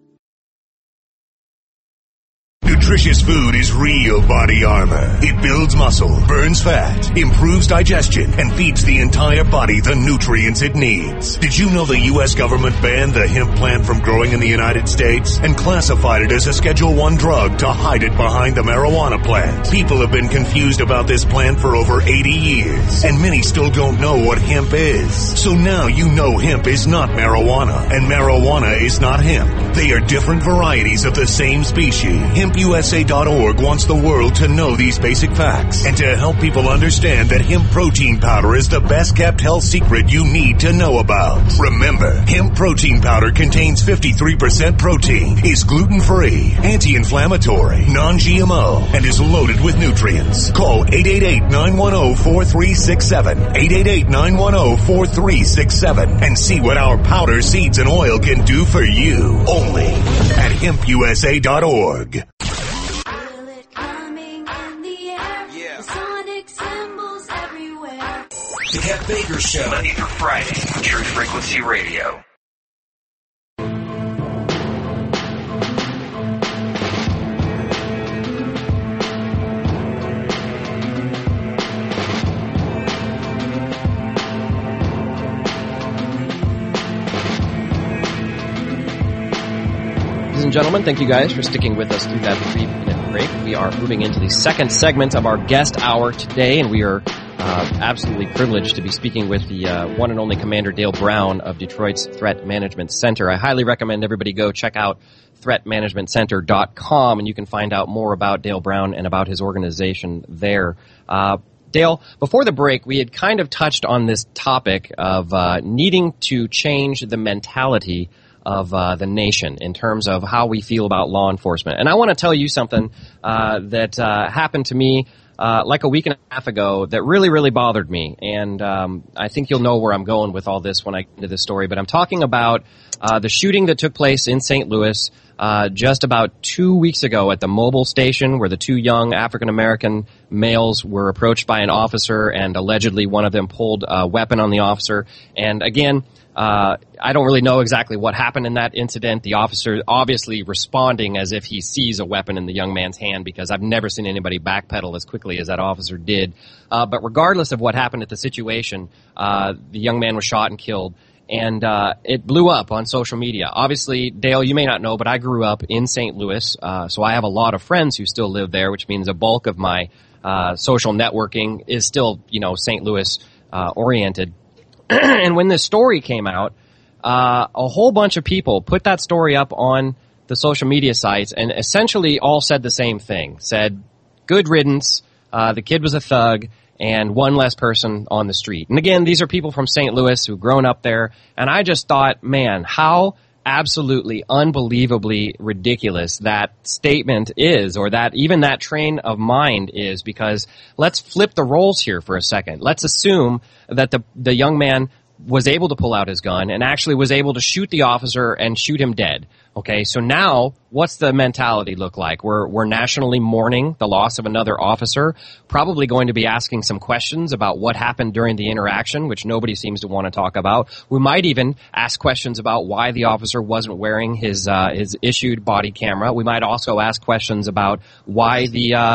Nutritious food is real body armor. It builds muscle, burns fat, improves digestion, and feeds the entire body the nutrients it needs. Did you know the U.S. government banned the hemp plant from growing in the United States and classified it as a Schedule I drug to hide it behind the marijuana plant? People have been confused about this plant for over 80 years, and many still don't know what hemp is. So now you know hemp is not marijuana, and marijuana is not hemp. They are different varieties of the same species. HempUSA.org wants the world to know these basic facts and to help people understand that hemp protein powder is the best kept health secret you need to know about. Remember, hemp protein powder contains 53% protein, is gluten-free, anti-inflammatory, non-GMO, and is loaded with nutrients. Call 888-910-4367, 888-910-4367, and see what our powder, seeds, and oil can do for you. Only at HempUSA.org. The Kevin Baker Show, Monday through Friday on Truth Frequency Radio. Ladies and gentlemen, thank you guys for sticking with us through that 3-minute break. We are moving into the second segment of our guest hour today, and we are absolutely privileged to be speaking with the one and only Commander Dale Brown of Detroit's Threat Management Center. I highly recommend everybody go check out threatmanagementcenter.com, and you can find out more about Dale Brown and about his organization there. Dale, before the break, we had kind of touched on this topic of needing to change the mentality of the nation in terms of how we feel about law enforcement. And I want to tell you something that happened to me like a week and a half ago that really, really bothered me. And I think you'll know where I'm going with all this when I get into this story. But I'm talking about the shooting that took place in St. Louis just about 2 weeks ago at the Mobil station, where the two young African-American males were approached by an officer, and allegedly one of them pulled a weapon on the officer. And again, I don't really know exactly what happened in that incident. The officer obviously responding as if he sees a weapon in the young man's hand, because I've never seen anybody backpedal as quickly as that officer did. But regardless of what happened at the situation, the young man was shot and killed. And it blew up on social media. Obviously, Dale, you may not know, but I grew up in St. Louis, so I have a lot of friends who still live there, which means a bulk of my social networking is still, St. Louis oriented. And when this story came out, a whole bunch of people put that story up on the social media sites and essentially all said the same thing. Said, good riddance, the kid was a thug, and one less person on the street. And again, these are people from St. Louis who've grown up there. And I just thought, man, how absolutely unbelievably ridiculous that statement is, or that even that train of mind is, because let's flip the roles here for a second. Let's assume that the young man was able to pull out his gun and actually was able to shoot the officer and shoot him dead. Okay, so now what's the mentality look like? We're nationally mourning the loss of another officer, probably going to be asking some questions about what happened during the interaction, which nobody seems to want to talk about. We might even ask questions about why the officer wasn't wearing his issued body camera. We might also ask questions about why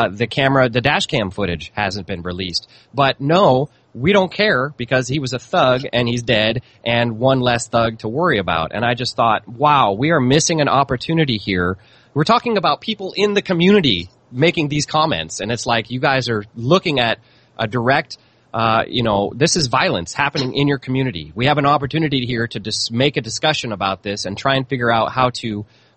the dash cam footage hasn't been released. But no, we don't care, because he was a thug and he's dead and one less thug to worry about. And I just thought, wow, we are missing an opportunity here. We're talking about people in the community making these comments, and it's like you guys are looking at a direct, this is violence happening in your community. We have an opportunity here to just make a discussion about this and try and figure out how to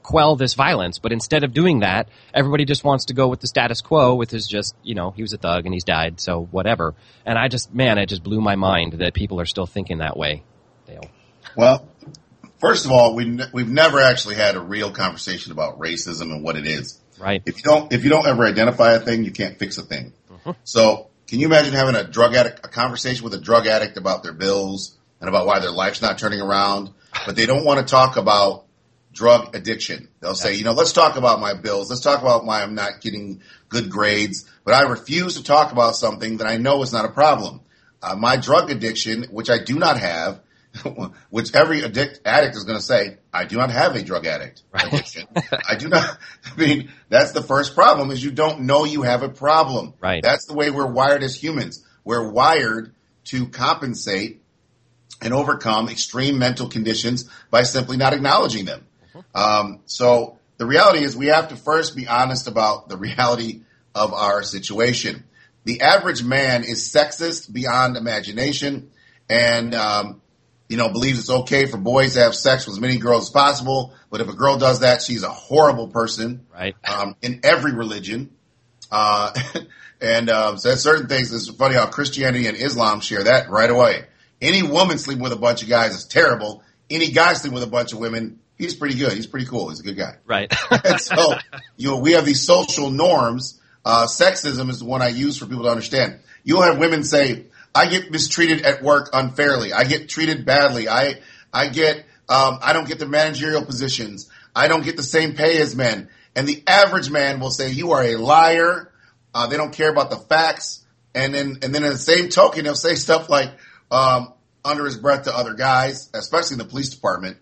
quell this violence. But instead of doing that, everybody just wants to go with the status quo, which is just, you know, he was a thug and he's died, so whatever. And it just blew my mind that people are still thinking that way, Dale. Well, first of all, we've never actually had a real conversation about racism and what it is. Right. If you don't ever identify a thing, you can't fix a thing. Mm-hmm. So can you imagine having a conversation with a drug addict about their bills and about why their life's not turning around, but they don't want to talk about drug addiction. They'll say, you know, let's talk about my bills. Let's talk about why I'm not getting good grades, but I refuse to talk about something that I know is not a problem. My drug addiction, which I do not have, which every addict is going to say, I do not have a drug addiction. I do not. I mean, that's the first problem is you don't know you have a problem. Right. That's the way we're wired as humans. We're wired to compensate and overcome extreme mental conditions by simply not acknowledging them. So the reality is we have to first be honest about the reality of our situation. The average man is sexist beyond imagination and, believes it's okay for boys to have sex with as many girls as possible. But if a girl does that, she's a horrible person. Right. In every religion. So there's certain things. It's funny how Christianity and Islam share that right away. Any woman sleeping with a bunch of guys is terrible. Any guy sleeping with a bunch of women, he's pretty good. He's pretty cool. He's a good guy. Right. And so, we have these social norms. Sexism is the one I use for people to understand. You'll have women say, I get mistreated at work unfairly. I get treated badly. I don't get the managerial positions. I don't get the same pay as men. And the average man will say, you are a liar. They don't care about the facts. And then in the same token, they'll say stuff like, under his breath to other guys, especially in the police department.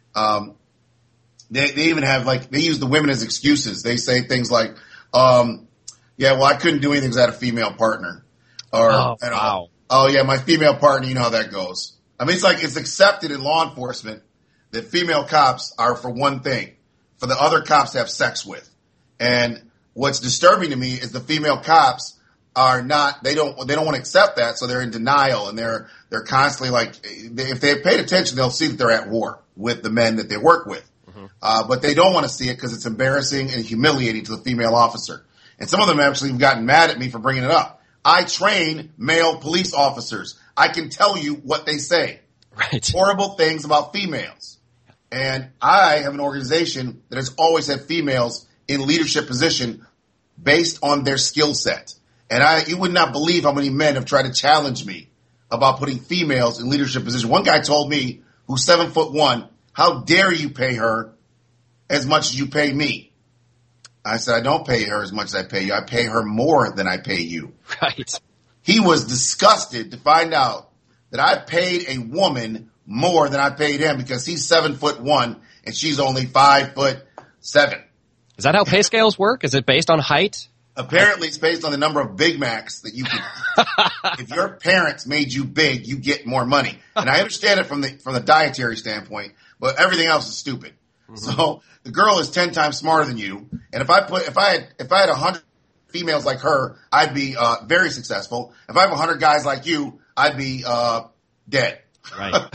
They even have they use the women as excuses. They say things like, I couldn't do anything because I had a female partner. Or, wow. Oh yeah, my female partner, you know how that goes. I mean, it's accepted in law enforcement that female cops are for one thing, for the other cops to have sex with. And what's disturbing to me is the female cops are not, they don't want to accept that, so they're in denial and they're constantly if they have paid attention, they'll see that they're at war with the men that they work with. Mm-hmm. But they don't want to see it because it's embarrassing and humiliating to the female officer. And some of them actually have gotten mad at me for bringing it up. I train male police officers. I can tell you what they say. Right. Horrible things about females. And I have an organization that has always had females in leadership position based on their skill set. And you would not believe how many men have tried to challenge me about putting females in leadership position. One guy told me, who's 7'1", how dare you pay her as much as you pay me? I said, I don't pay her as much as I pay you. I pay her more than I pay you. Right. He was disgusted to find out that I paid a woman more than I paid him because he's 7'1" and she's only 5'7". Is that how pay scales work? Is it based on height? Apparently, it's based on the number of Big Macs that you can eat. If your parents made you big, you get more money. And I understand it from the dietary standpoint, but everything else is stupid. Mm-hmm. So the girl is 10 times smarter than you. And if I had 100 females like her, I'd be very successful. If I have 100 guys like you, I'd be dead. Right.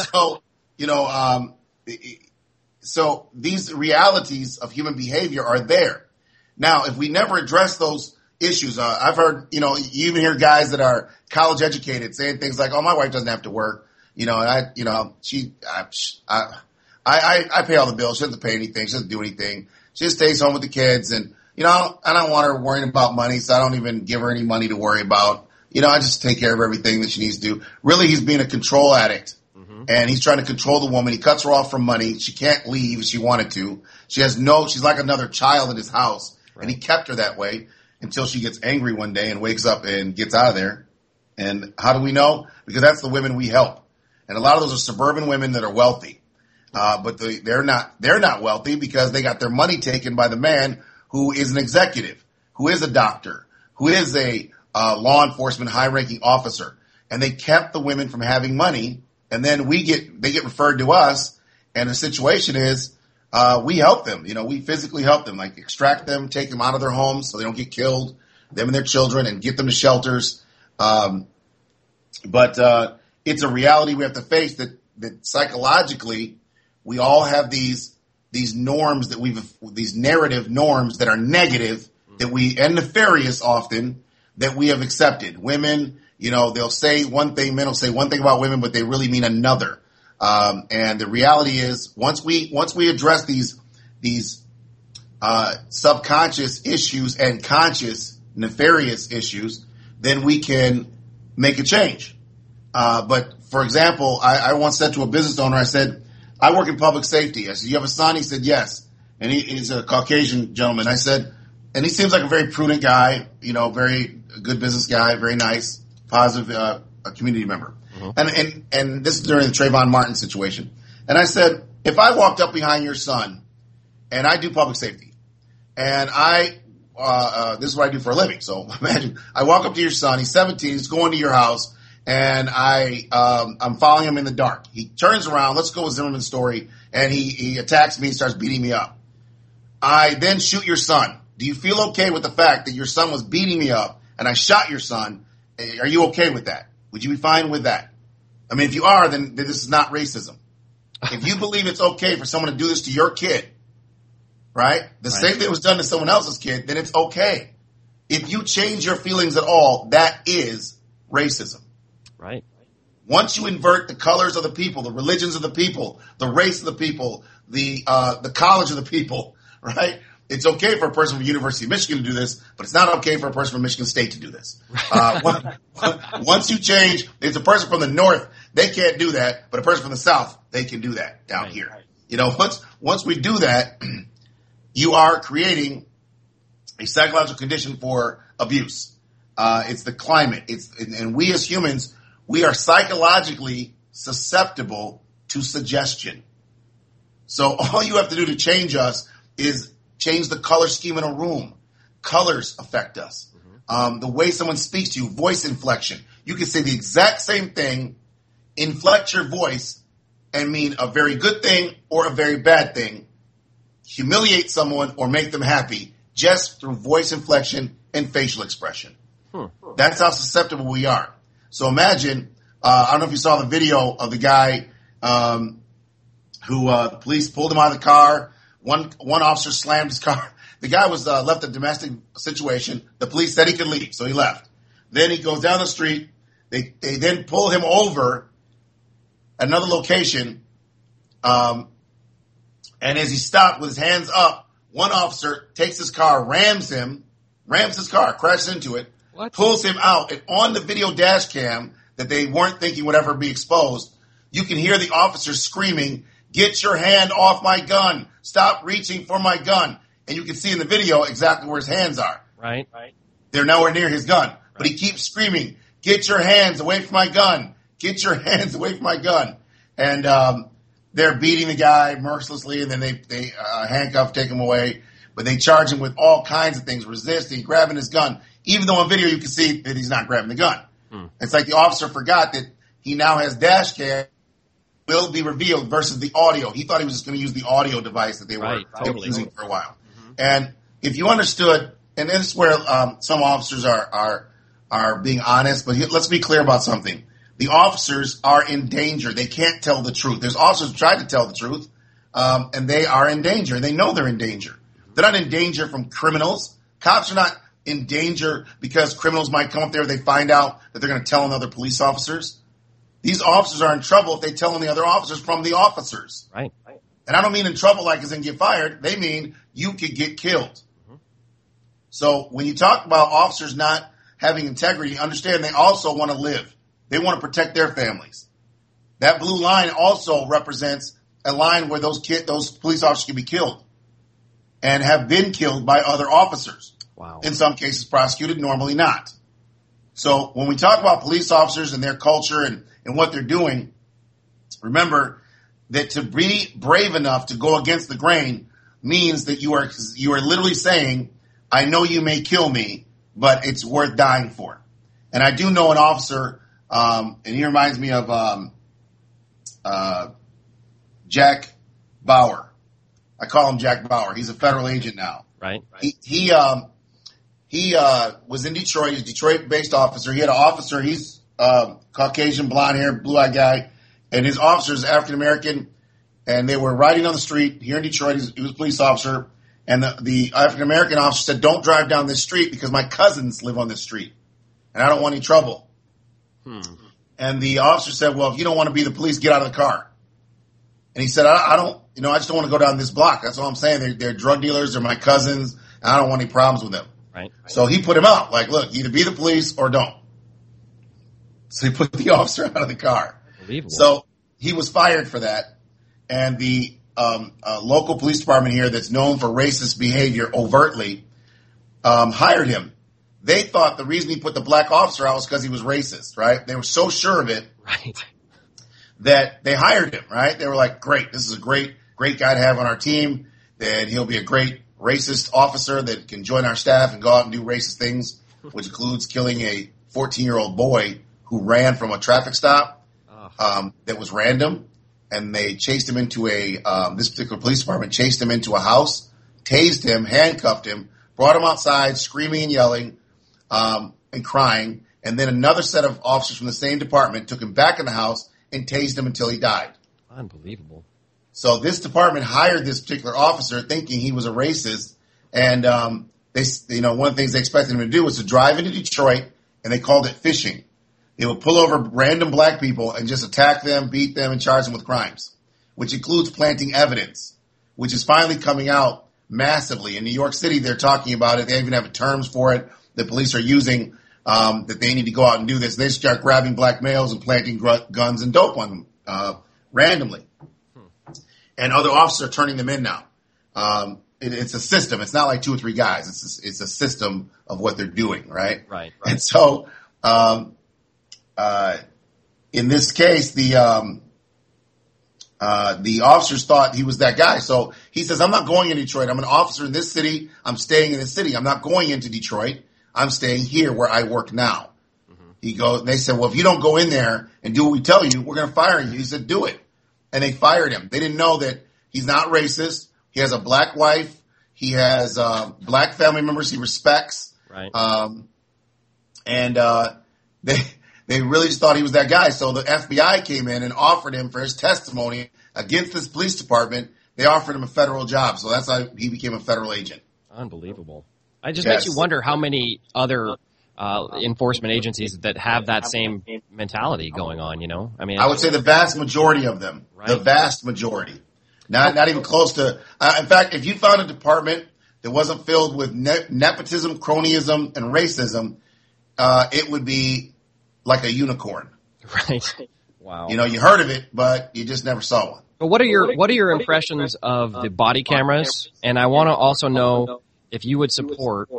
So these realities of human behavior are there. Now, if we never address those issues, I've heard, you even hear guys that are college educated saying things like, "Oh, my wife doesn't have to work," and I pay all the bills. She doesn't pay anything. She doesn't do anything. She just stays home with the kids, and I don't want her worrying about money, so I don't even give her any money to worry about. I just take care of everything that she needs to do. Really, he's being a control addict. And he's trying to control the woman. He cuts her off from money. She can't leave if she wanted to. She's like another child in his house. Right. And he kept her that way until she gets angry one day and wakes up and gets out of there. And how do we know? Because that's the women we help. And a lot of those are suburban women that are wealthy. But they're not wealthy because they got their money taken by the man who is an executive, who is a doctor, who is a law enforcement high-ranking officer. And they kept the women from having money. And then they get referred to us, and the situation is, we help them. We physically help them, like extract them, take them out of their homes so they don't get killed, them and their children, and get them to shelters. But it's a reality we have to face that psychologically we all have these these norms these narrative norms that are negative and nefarious often that we have accepted. Women, they'll say one thing, men will say one thing about women, but they really mean another. And the reality is once we address these subconscious issues and conscious nefarious issues, then we can make a change. But for example, I once said to a business owner, I said, I work in public safety. I said, you have a son? He said, yes. And he's a Caucasian gentleman. I said, and he seems like a very prudent guy, very good business guy, very nice, positive, a community member. Mm-hmm. And this is during the Trayvon Martin situation. And I said, if I walked up behind your son, and I do public safety, and this is what I do for a living. So imagine I walk up to your son, he's 17, he's going to your house, and I'm following him in the dark. He turns around, let's go with Zimmerman's story, and he attacks me and starts beating me up. I then shoot your son. Do you feel okay with the fact that your son was beating me up and I shot your son? Are you okay with that? Would you be fine with that? I mean, if you are, then this is not racism. If you believe it's okay for someone to do this to your kid, right? The same thing was done to someone else's kid, then it's okay. If you change your feelings at all, that is racism. Right. Once you invert the colors of the people, the religions of the people, the race of the people, the college of the people, right? It's okay for a person from the University of Michigan to do this, but it's not okay for a person from Michigan State to do this. Once you change, it's a person from the North, they can't do that, but a person from the South, they can do that down here. Once we do that, you are creating a psychological condition for abuse. It's the climate. And we as humans, we are psychologically susceptible to suggestion. So all you have to do to change us is change the color scheme in a room. Colors affect us. Mm-hmm. The way someone speaks to you, voice inflection. You can say the exact same thing, inflect your voice, and mean a very good thing or a very bad thing. Humiliate someone or make them happy just through voice inflection and facial expression. That's how susceptible we are. So imagine, I don't know if you saw the video of the guy who the police pulled him out of the car. One officer slammed his car. The guy was left a domestic situation. The police said he could leave, so he left. Then he goes down the street. They then pull him over at another location. And as he stopped with his hands up, one officer takes his car, rams his car, crashes into it, pulls him out. And on the video dash cam that they weren't thinking would ever be exposed, you can hear the officer screaming, "Get your hand off my gun. Stop reaching for my gun." And you can see in the video exactly where his hands are. Right. They're nowhere near his gun. But he keeps screaming, "Get your hands away from my gun. Get your hands away from my gun." And they're beating the guy mercilessly, and then they handcuff, take him away. But they charge him with all kinds of things, resisting, grabbing his gun. Even though on video you can see that he's not grabbing the gun. It's like the officer forgot that he now has dash cam. Will be revealed versus the audio. He thought he was just going to use the audio device that they were using for a while. Mm-hmm. And if you understood, and this is where some officers are being honest, but let's be clear about something. The officers are in danger. They can't tell the truth. There's officers who try to tell the truth, and they are in danger. They know they're in danger. They're not in danger from criminals. Cops are not in danger because criminals might come up there. They find out that they're going to tell on other police officers. These officers are in trouble if they tell on the other officers from the officers. Right. And I don't mean in trouble like as in get fired. They mean you could get killed. Mm-hmm. So when you talk about officers not having integrity, understand they also want to live. They want to protect their families. That blue line also represents a line where those police officers can be killed and have been killed by other officers. Wow. In some cases prosecuted, normally not. So when we talk about police officers and their culture and what they're doing, remember that to be brave enough to go against the grain means that you are literally saying, I know you may kill me, but it's worth dying for. And I do know an officer, and he reminds me of Jack Bauer. I call him Jack Bauer. He's a federal agent now. Right. He was in Detroit. He's a Detroit-based officer. He had an officer. He's Caucasian, blonde hair, blue-eyed guy, and his officer is African-American. and they were riding on the street here in Detroit. He was a police officer, and the African-American officer said, don't drive down this street because my cousins live on this street, and I don't want any trouble. And the officer said, well, if you don't want to be the police, get out of the car. And he said, I just don't want to go down this block. That's all I'm saying. They're drug dealers. They're my cousins. And I don't want any problems with them. Right. So he put him out. Like, look, either be the police or don't. So he put the officer out of the car. Unbelievable. So he was fired for that. And the local police department here that's known for racist behavior overtly hired him. They thought the reason he put the black officer out was because he was racist, right? They were so sure of it, right, that they hired him, right? They were like, great, this is a great guy to have on our team, that he'll be a great racist officer that can join our staff and go out and do racist things, which includes killing a 14-year-old boy who ran from a traffic stop that was random. And they chased him into this particular police department chased him into a house, tased him, handcuffed him, brought him outside screaming and yelling, and crying, and then another set of officers from the same department took him back in the house and tased him until he died. Unbelievable. So this department hired this particular officer thinking he was a racist, and one of the things they expected him to do was to drive into Detroit, and they called it fishing. They would pull over random black people and just attack them, beat them, and charge them with crimes, which includes planting evidence, which is finally coming out massively. In New York City, they're talking about it. They even have terms for it. The police are using that they need to go out and do this. They start grabbing black males and planting guns and dope on them randomly. And other officers are turning them in now. It's a system. It's not like 2 or 3 guys. It's a system of what they're doing, right? Right. And so in this case, the officers thought he was that guy. So he says, I'm not going in Detroit. I'm an officer in this city. I'm staying in this city. I'm not going into Detroit. I'm staying here where I work now. They said, well, if you don't go in there and do what we tell you, we're going to fire you. He said, do it. And they fired him. They didn't know that he's not racist. He has a black wife. He has black family members he respects. Right. They really just thought he was that guy. So the FBI came in and offered him for his testimony against this police department. They offered him a federal job. So that's how he became a federal agent. Unbelievable. It just makes you wonder how many other enforcement agencies that have that same mentality going on, you know? I would say the vast majority of them. Right. The vast majority. Not even close to in fact, if you found a department that wasn't filled with nepotism, cronyism, and racism, it would be like a unicorn. Right. Wow. You heard of it, but you just never saw one. But what are your impressions of the body cameras? And I want to also know if you would support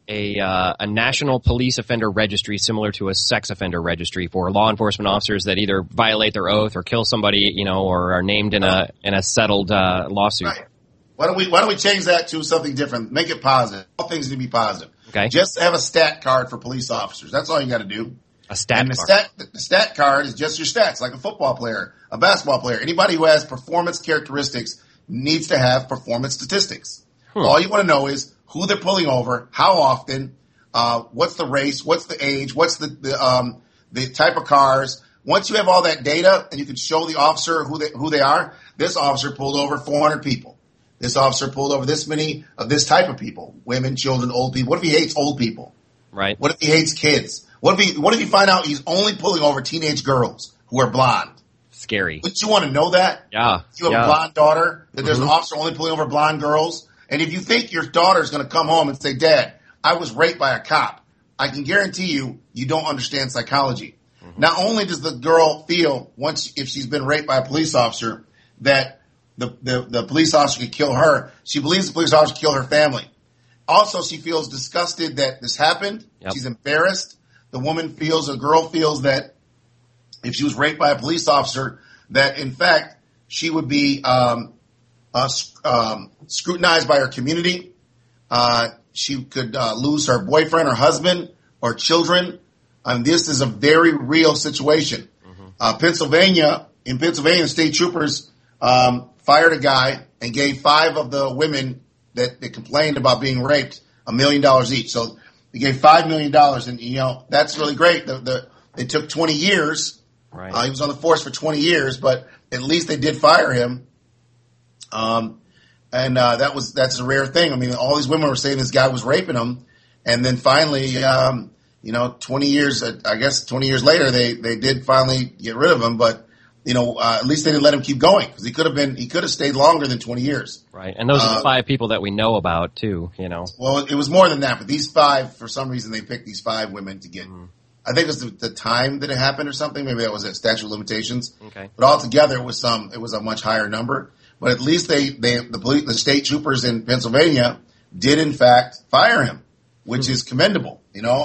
a national police offender registry similar to a sex offender registry for law enforcement officers that either violate their oath or kill somebody, or are named in a settled lawsuit. Right. Why don't we change that to something different? Make it positive. All things need to be positive. Okay. Just have a stat card for police officers. That's all you got to do. A stat card. The stat card is just your stats, like a football player, a basketball player. Anybody who has performance characteristics needs to have performance statistics. All you want to know is who they're pulling over, how often, what's the race, what's the age, what's the type of cars. Once you have all that data and you can show the officer who they are, this officer pulled over 400 people. This officer pulled over this many of this type of people, women, children, old people. What if he hates old people? Right. What if he hates kids? What if you find out he's only pulling over teenage girls who are blonde? Scary. Wouldn't you want to know that? Yeah. If you have a blonde daughter, that there's an officer only pulling over blonde girls. And if you think your daughter's going to come home and say, Dad, I was raped by a cop, I can guarantee you don't understand psychology. Not only does the girl feel if she's been raped by a police officer that the police officer could kill her, she believes the police officer could kill her family. Also, she feels disgusted that this happened. Yep. She's embarrassed. The girl feels that if she was raped by a police officer, that in fact she would be scrutinized by her community. She could lose her boyfriend or husband or children. This is a very real situation. In Pennsylvania, state troopers fired a guy and gave 5 of the women that complained about being raped $1 million each. So they gave $5 million, and that's really great. They took 20 years. Right. He was on the force for 20 years, but at least they did fire him. That's a rare thing. I mean, all these women were saying this guy was raping them. And then finally, 20 years later, they did finally get rid of him. But, at least they didn't let him keep going because he could have stayed longer than 20 years. Right. And those are the 5 people that we know about too, Well, it was more than that, but these 5, for some reason, they picked these 5 women to get, I think it was the time that it happened or something. Maybe that was a statute of limitations. Okay. But altogether, it was a much higher number. But at least the state troopers in Pennsylvania did in fact fire him, which is commendable.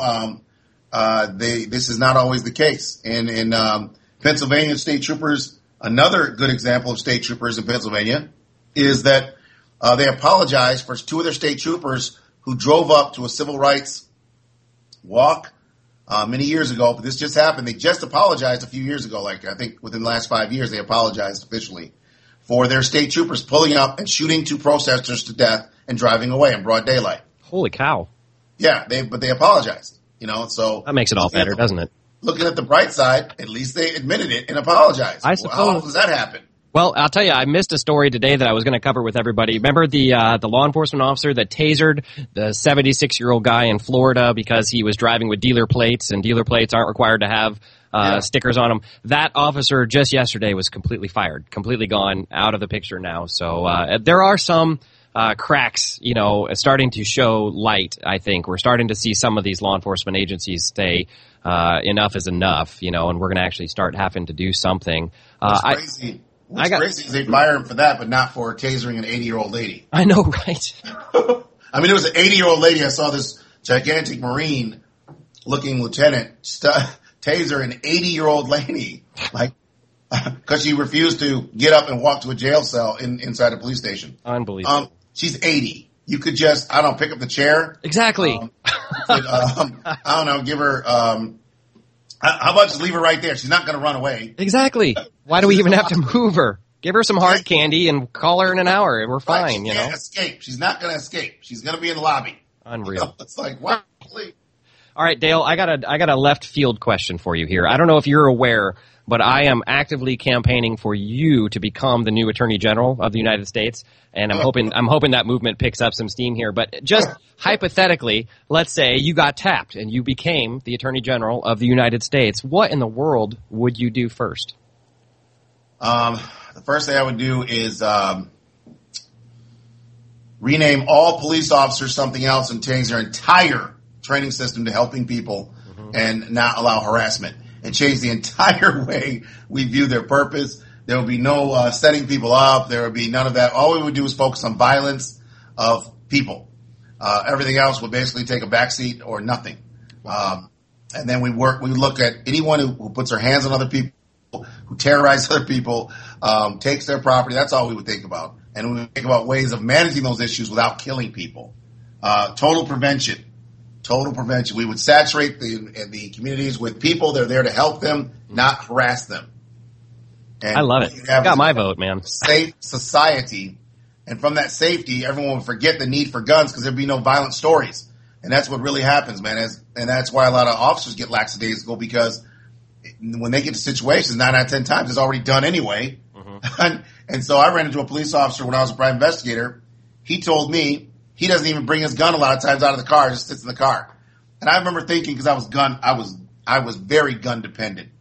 This is not always the case. And in Pennsylvania state troopers, another good example of state troopers in Pennsylvania is that they apologized for 2 of their state troopers who drove up to a civil rights walk many years ago. But this just happened. They just apologized a few years ago. I think within the last 5 years, they apologized officially for their state troopers pulling up and shooting 2 protesters to death and driving away in broad daylight. Holy cow. Yeah, but they apologized, so. That makes it all better, doesn't it? Looking at the bright side, at least they admitted it and apologized. I suppose. How does that happen? Well, I'll tell you, I missed a story today that I was going to cover with everybody. Remember the law enforcement officer that tasered the 76-year-old guy in Florida because he was driving with dealer plates, and dealer plates aren't required to have stickers on them. That officer just yesterday was completely fired, completely gone out of the picture now. So there are some cracks, starting to show light, I think. We're starting to see some of these law enforcement agencies say enough is enough, and we're going to actually start having to do something. What's crazy is they fire him for that, but not for tasering an 80-year-old lady. I know, right? I mean, it was an 80-year-old lady. I saw this gigantic Marine-looking lieutenant taser an 80-year-old lady, because she refused to get up and walk to a jail cell inside a police station. Unbelievable. She's 80. You could just, pick up the chair. Exactly. Give her, how about just leave her right there? She's not going to run away. Exactly. Why do we even have to move her? Give her some hard candy and call her in an hour and we're fine, She can't escape. She's not going to escape. She's going to be in the lobby. Unreal. It's like, what? Please. All right, Dale, I got a left field question for you here. I don't know if you're aware, but I am actively campaigning for you to become the new Attorney General of the United States, and I'm hoping that movement picks up some steam here. But just hypothetically, let's say you got tapped and you became the Attorney General of the United States. What in the world would you do first? The first thing I would do is rename all police officers something else and change their entire training system to helping people and not allow harassment, and change the entire way we view their purpose. There will be no setting people up. There will be none of that. All we would do is focus on violence of people. Everything else would basically take a backseat or nothing. And then we look at anyone who puts their hands on other people, who terrorize other people, takes their property. That's all we would think about. And we would think about ways of managing those issues without killing people. Total prevention. We would saturate the communities with people that are there to help them, not harass them. And I love it. Got my vote, man. Safe society. And from that safety, everyone would forget the need for guns because there'd be no violent stories. And that's what really happens, man. And that's why a lot of officers get lackadaisical, because when they get to situations, 9 out of 10 times, it's already done anyway. And so I ran into a police officer when I was a private investigator. He told me he doesn't even bring his gun a lot of times out of the car, just sits in the car. And I remember thinking, because I was very gun dependent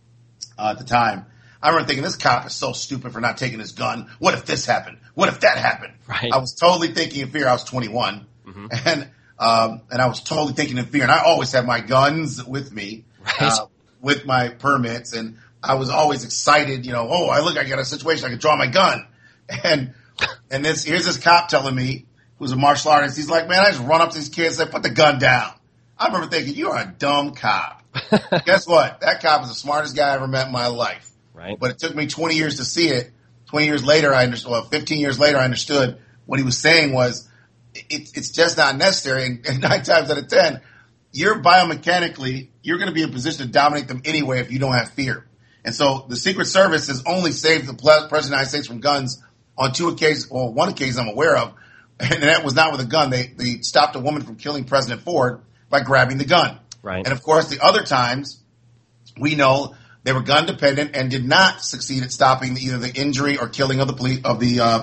at the time. I remember thinking, this cop is so stupid for not taking his gun. What if this happened? What if that happened? Right. I was totally thinking in fear. I was 21, and I was totally thinking in fear. And I always have my guns with me, with my permits, and I was always excited. I got a situation, I can draw my gun, and here's this cop telling me, who's a martial artist. He's like, man, I just run up to these kids and say, put the gun down. I remember thinking, you are a dumb cop. Guess what? That cop was the smartest guy I ever met in my life. Right. But it took me 20 years to see it. 20 years later, 15 years later, I understood what he was saying was, it's just not necessary. And 9 times out of 10, you're biomechanically, you're going to be in a position to dominate them anyway if you don't have fear. And so the Secret Service has only saved the President of the United States from guns on 2 occasions, well, 1 occasion I'm aware of, and that was not with a gun. They stopped a woman from killing President Ford by grabbing the gun. Right. And of course, the other times, we know they were gun dependent and did not succeed at stopping either the injury or killing of the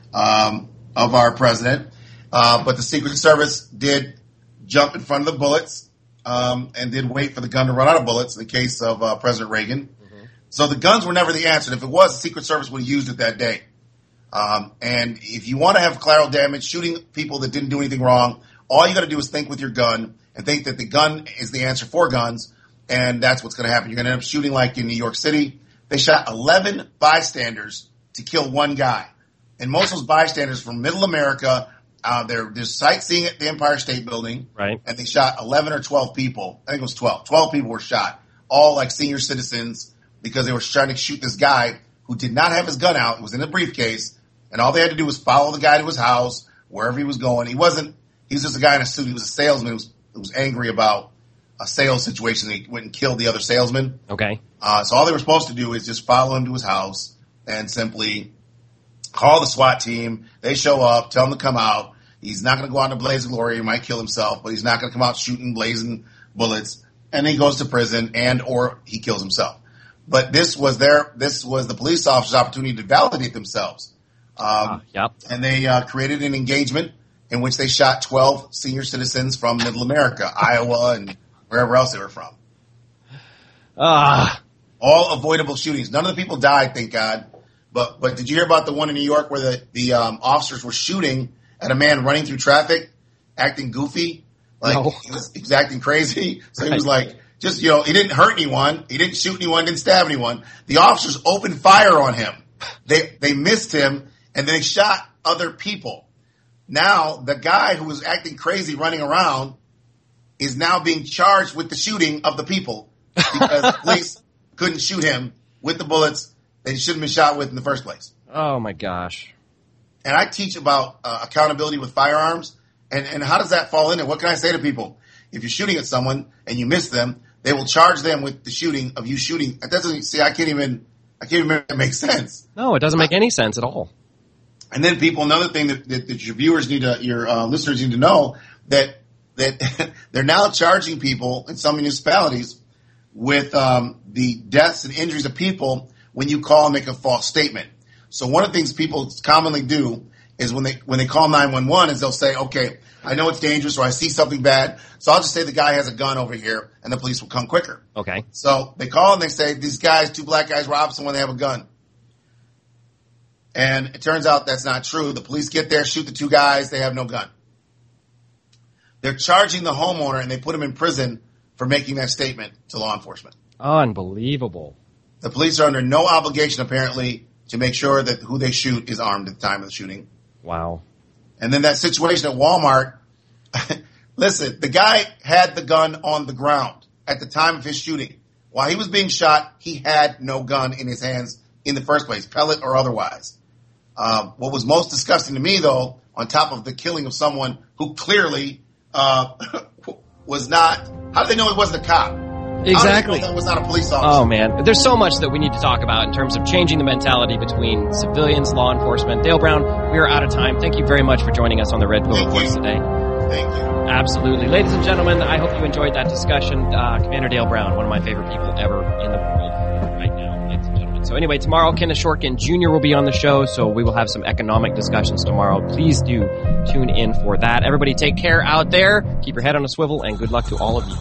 of our president. But the Secret Service did jump in front of the bullets and did wait for the gun to run out of bullets in the case of President Reagan. So the guns were never the answer. If it was, the Secret Service would have used it that day. And if you want to have collateral damage, shooting people that didn't do anything wrong, all you got to do is think with your gun and think that the gun is the answer for guns, and that's what's going to happen. You're going to end up shooting like in New York City. They shot 11 bystanders to kill one guy. And most of those bystanders from Middle America, they're sightseeing at the Empire State Building. Right. And they shot 11 or 12 people. I think it was 12. 12 people were shot, all like senior citizens, because they were trying to shoot this guy who did not have his gun out. It was in a briefcase. And all they had to do was follow the guy to his house, wherever he was going. He was just a guy in a suit. He was a salesman who was angry about a sales situation. He went and killed the other salesman. Okay. So all they were supposed to do is just follow him to his house and simply call the SWAT team. They show up, tell him to come out. He's not going to go out in a blaze of glory. He might kill himself, but he's not going to come out shooting, blazing bullets. And he goes to prison or he kills himself. But this was the police officer's opportunity to validate themselves. Yep. And they created an engagement in which they shot 12 senior citizens from Middle America, Iowa, and wherever else they were from. All avoidable shootings. None of the people died, thank God. But did you hear about the one in New York where the officers were shooting at a man running through traffic, acting goofy? No. He was acting crazy. So he was like, he didn't hurt anyone. He didn't shoot anyone, didn't stab anyone. The officers opened fire on him. They missed him, and they shot other people. Now, the guy who was acting crazy running around is now being charged with the shooting of the people because the police couldn't shoot him with the bullets that he shouldn't have been shot with in the first place. Oh, my gosh. And I teach about accountability with firearms, and how does that fall in it? What can I say to people? If you're shooting at someone and you miss them, they will charge them with the shooting of you shooting. That doesn't, see, I can't even make that make sense. No, it doesn't make any sense at all. And then another thing that your viewers your listeners need to know, that they're now charging people in some municipalities with the deaths and injuries of people when you call and make a false statement. So one of the things people commonly do is when they call 911 is they'll say, okay, I know it's dangerous or I see something bad, so I'll just say the guy has a gun over here and the police will come quicker. Okay. So they call and they say, these guys, 2 black guys robbed someone, they have a gun. And it turns out that's not true. The police get there, shoot the 2 guys, they have no gun. They're charging the homeowner and they put him in prison for making that statement to law enforcement. Unbelievable. The police are under no obligation, apparently, to make sure that who they shoot is armed at the time of the shooting. Wow. And then that situation at Walmart, listen, the guy had the gun on the ground at the time of his shooting. While he was being shot, he had no gun in his hands in the first place, pellet or otherwise. What was most disgusting to me, though, on top of the killing of someone who clearly was not, how did they know he wasn't a cop? Exactly. How did they know that was not a police officer? Oh, man. There's so much that we need to talk about in terms of changing the mentality between civilians, law enforcement. Dale Brown, we are out of time. Thank you very much for joining us on the Red Pill Reports today. Thank you. Absolutely. Ladies and gentlemen, I hope you enjoyed that discussion. Commander Dale Brown, one of my favorite people ever in the world right now, ladies and gentlemen. So anyway, tomorrow, Kenneth Shortkin Jr. will be on the show, so we will have some economic discussions tomorrow. Please do tune in for that. Everybody take care out there. Keep your head on a swivel, and good luck to all of you.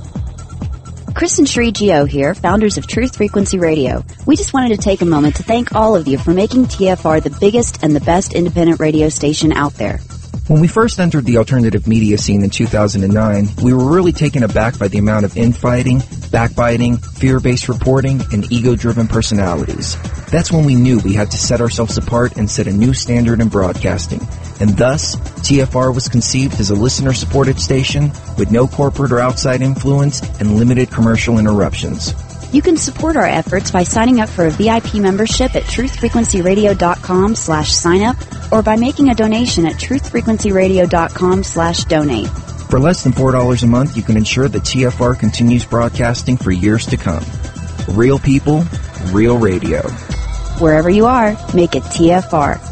Chris and Sri Gio here, founders of Truth Frequency Radio. We just wanted to take a moment to thank all of you for making TFR the biggest and the best independent radio station out there. When we first entered the alternative media scene in 2009, we were really taken aback by the amount of infighting, backbiting, fear-based reporting, and ego-driven personalities. That's when we knew we had to set ourselves apart and set a new standard in broadcasting. And thus, TFR was conceived as a listener-supported station with no corporate or outside influence and limited commercial interruptions. You can support our efforts by signing up for a VIP membership at truthfrequencyradio.com/sign-up or by making a donation at truthfrequencyradio.com/donate. For less than $4 a month, you can ensure that TFR continues broadcasting for years to come. Real people, real radio. Wherever you are, make it TFR.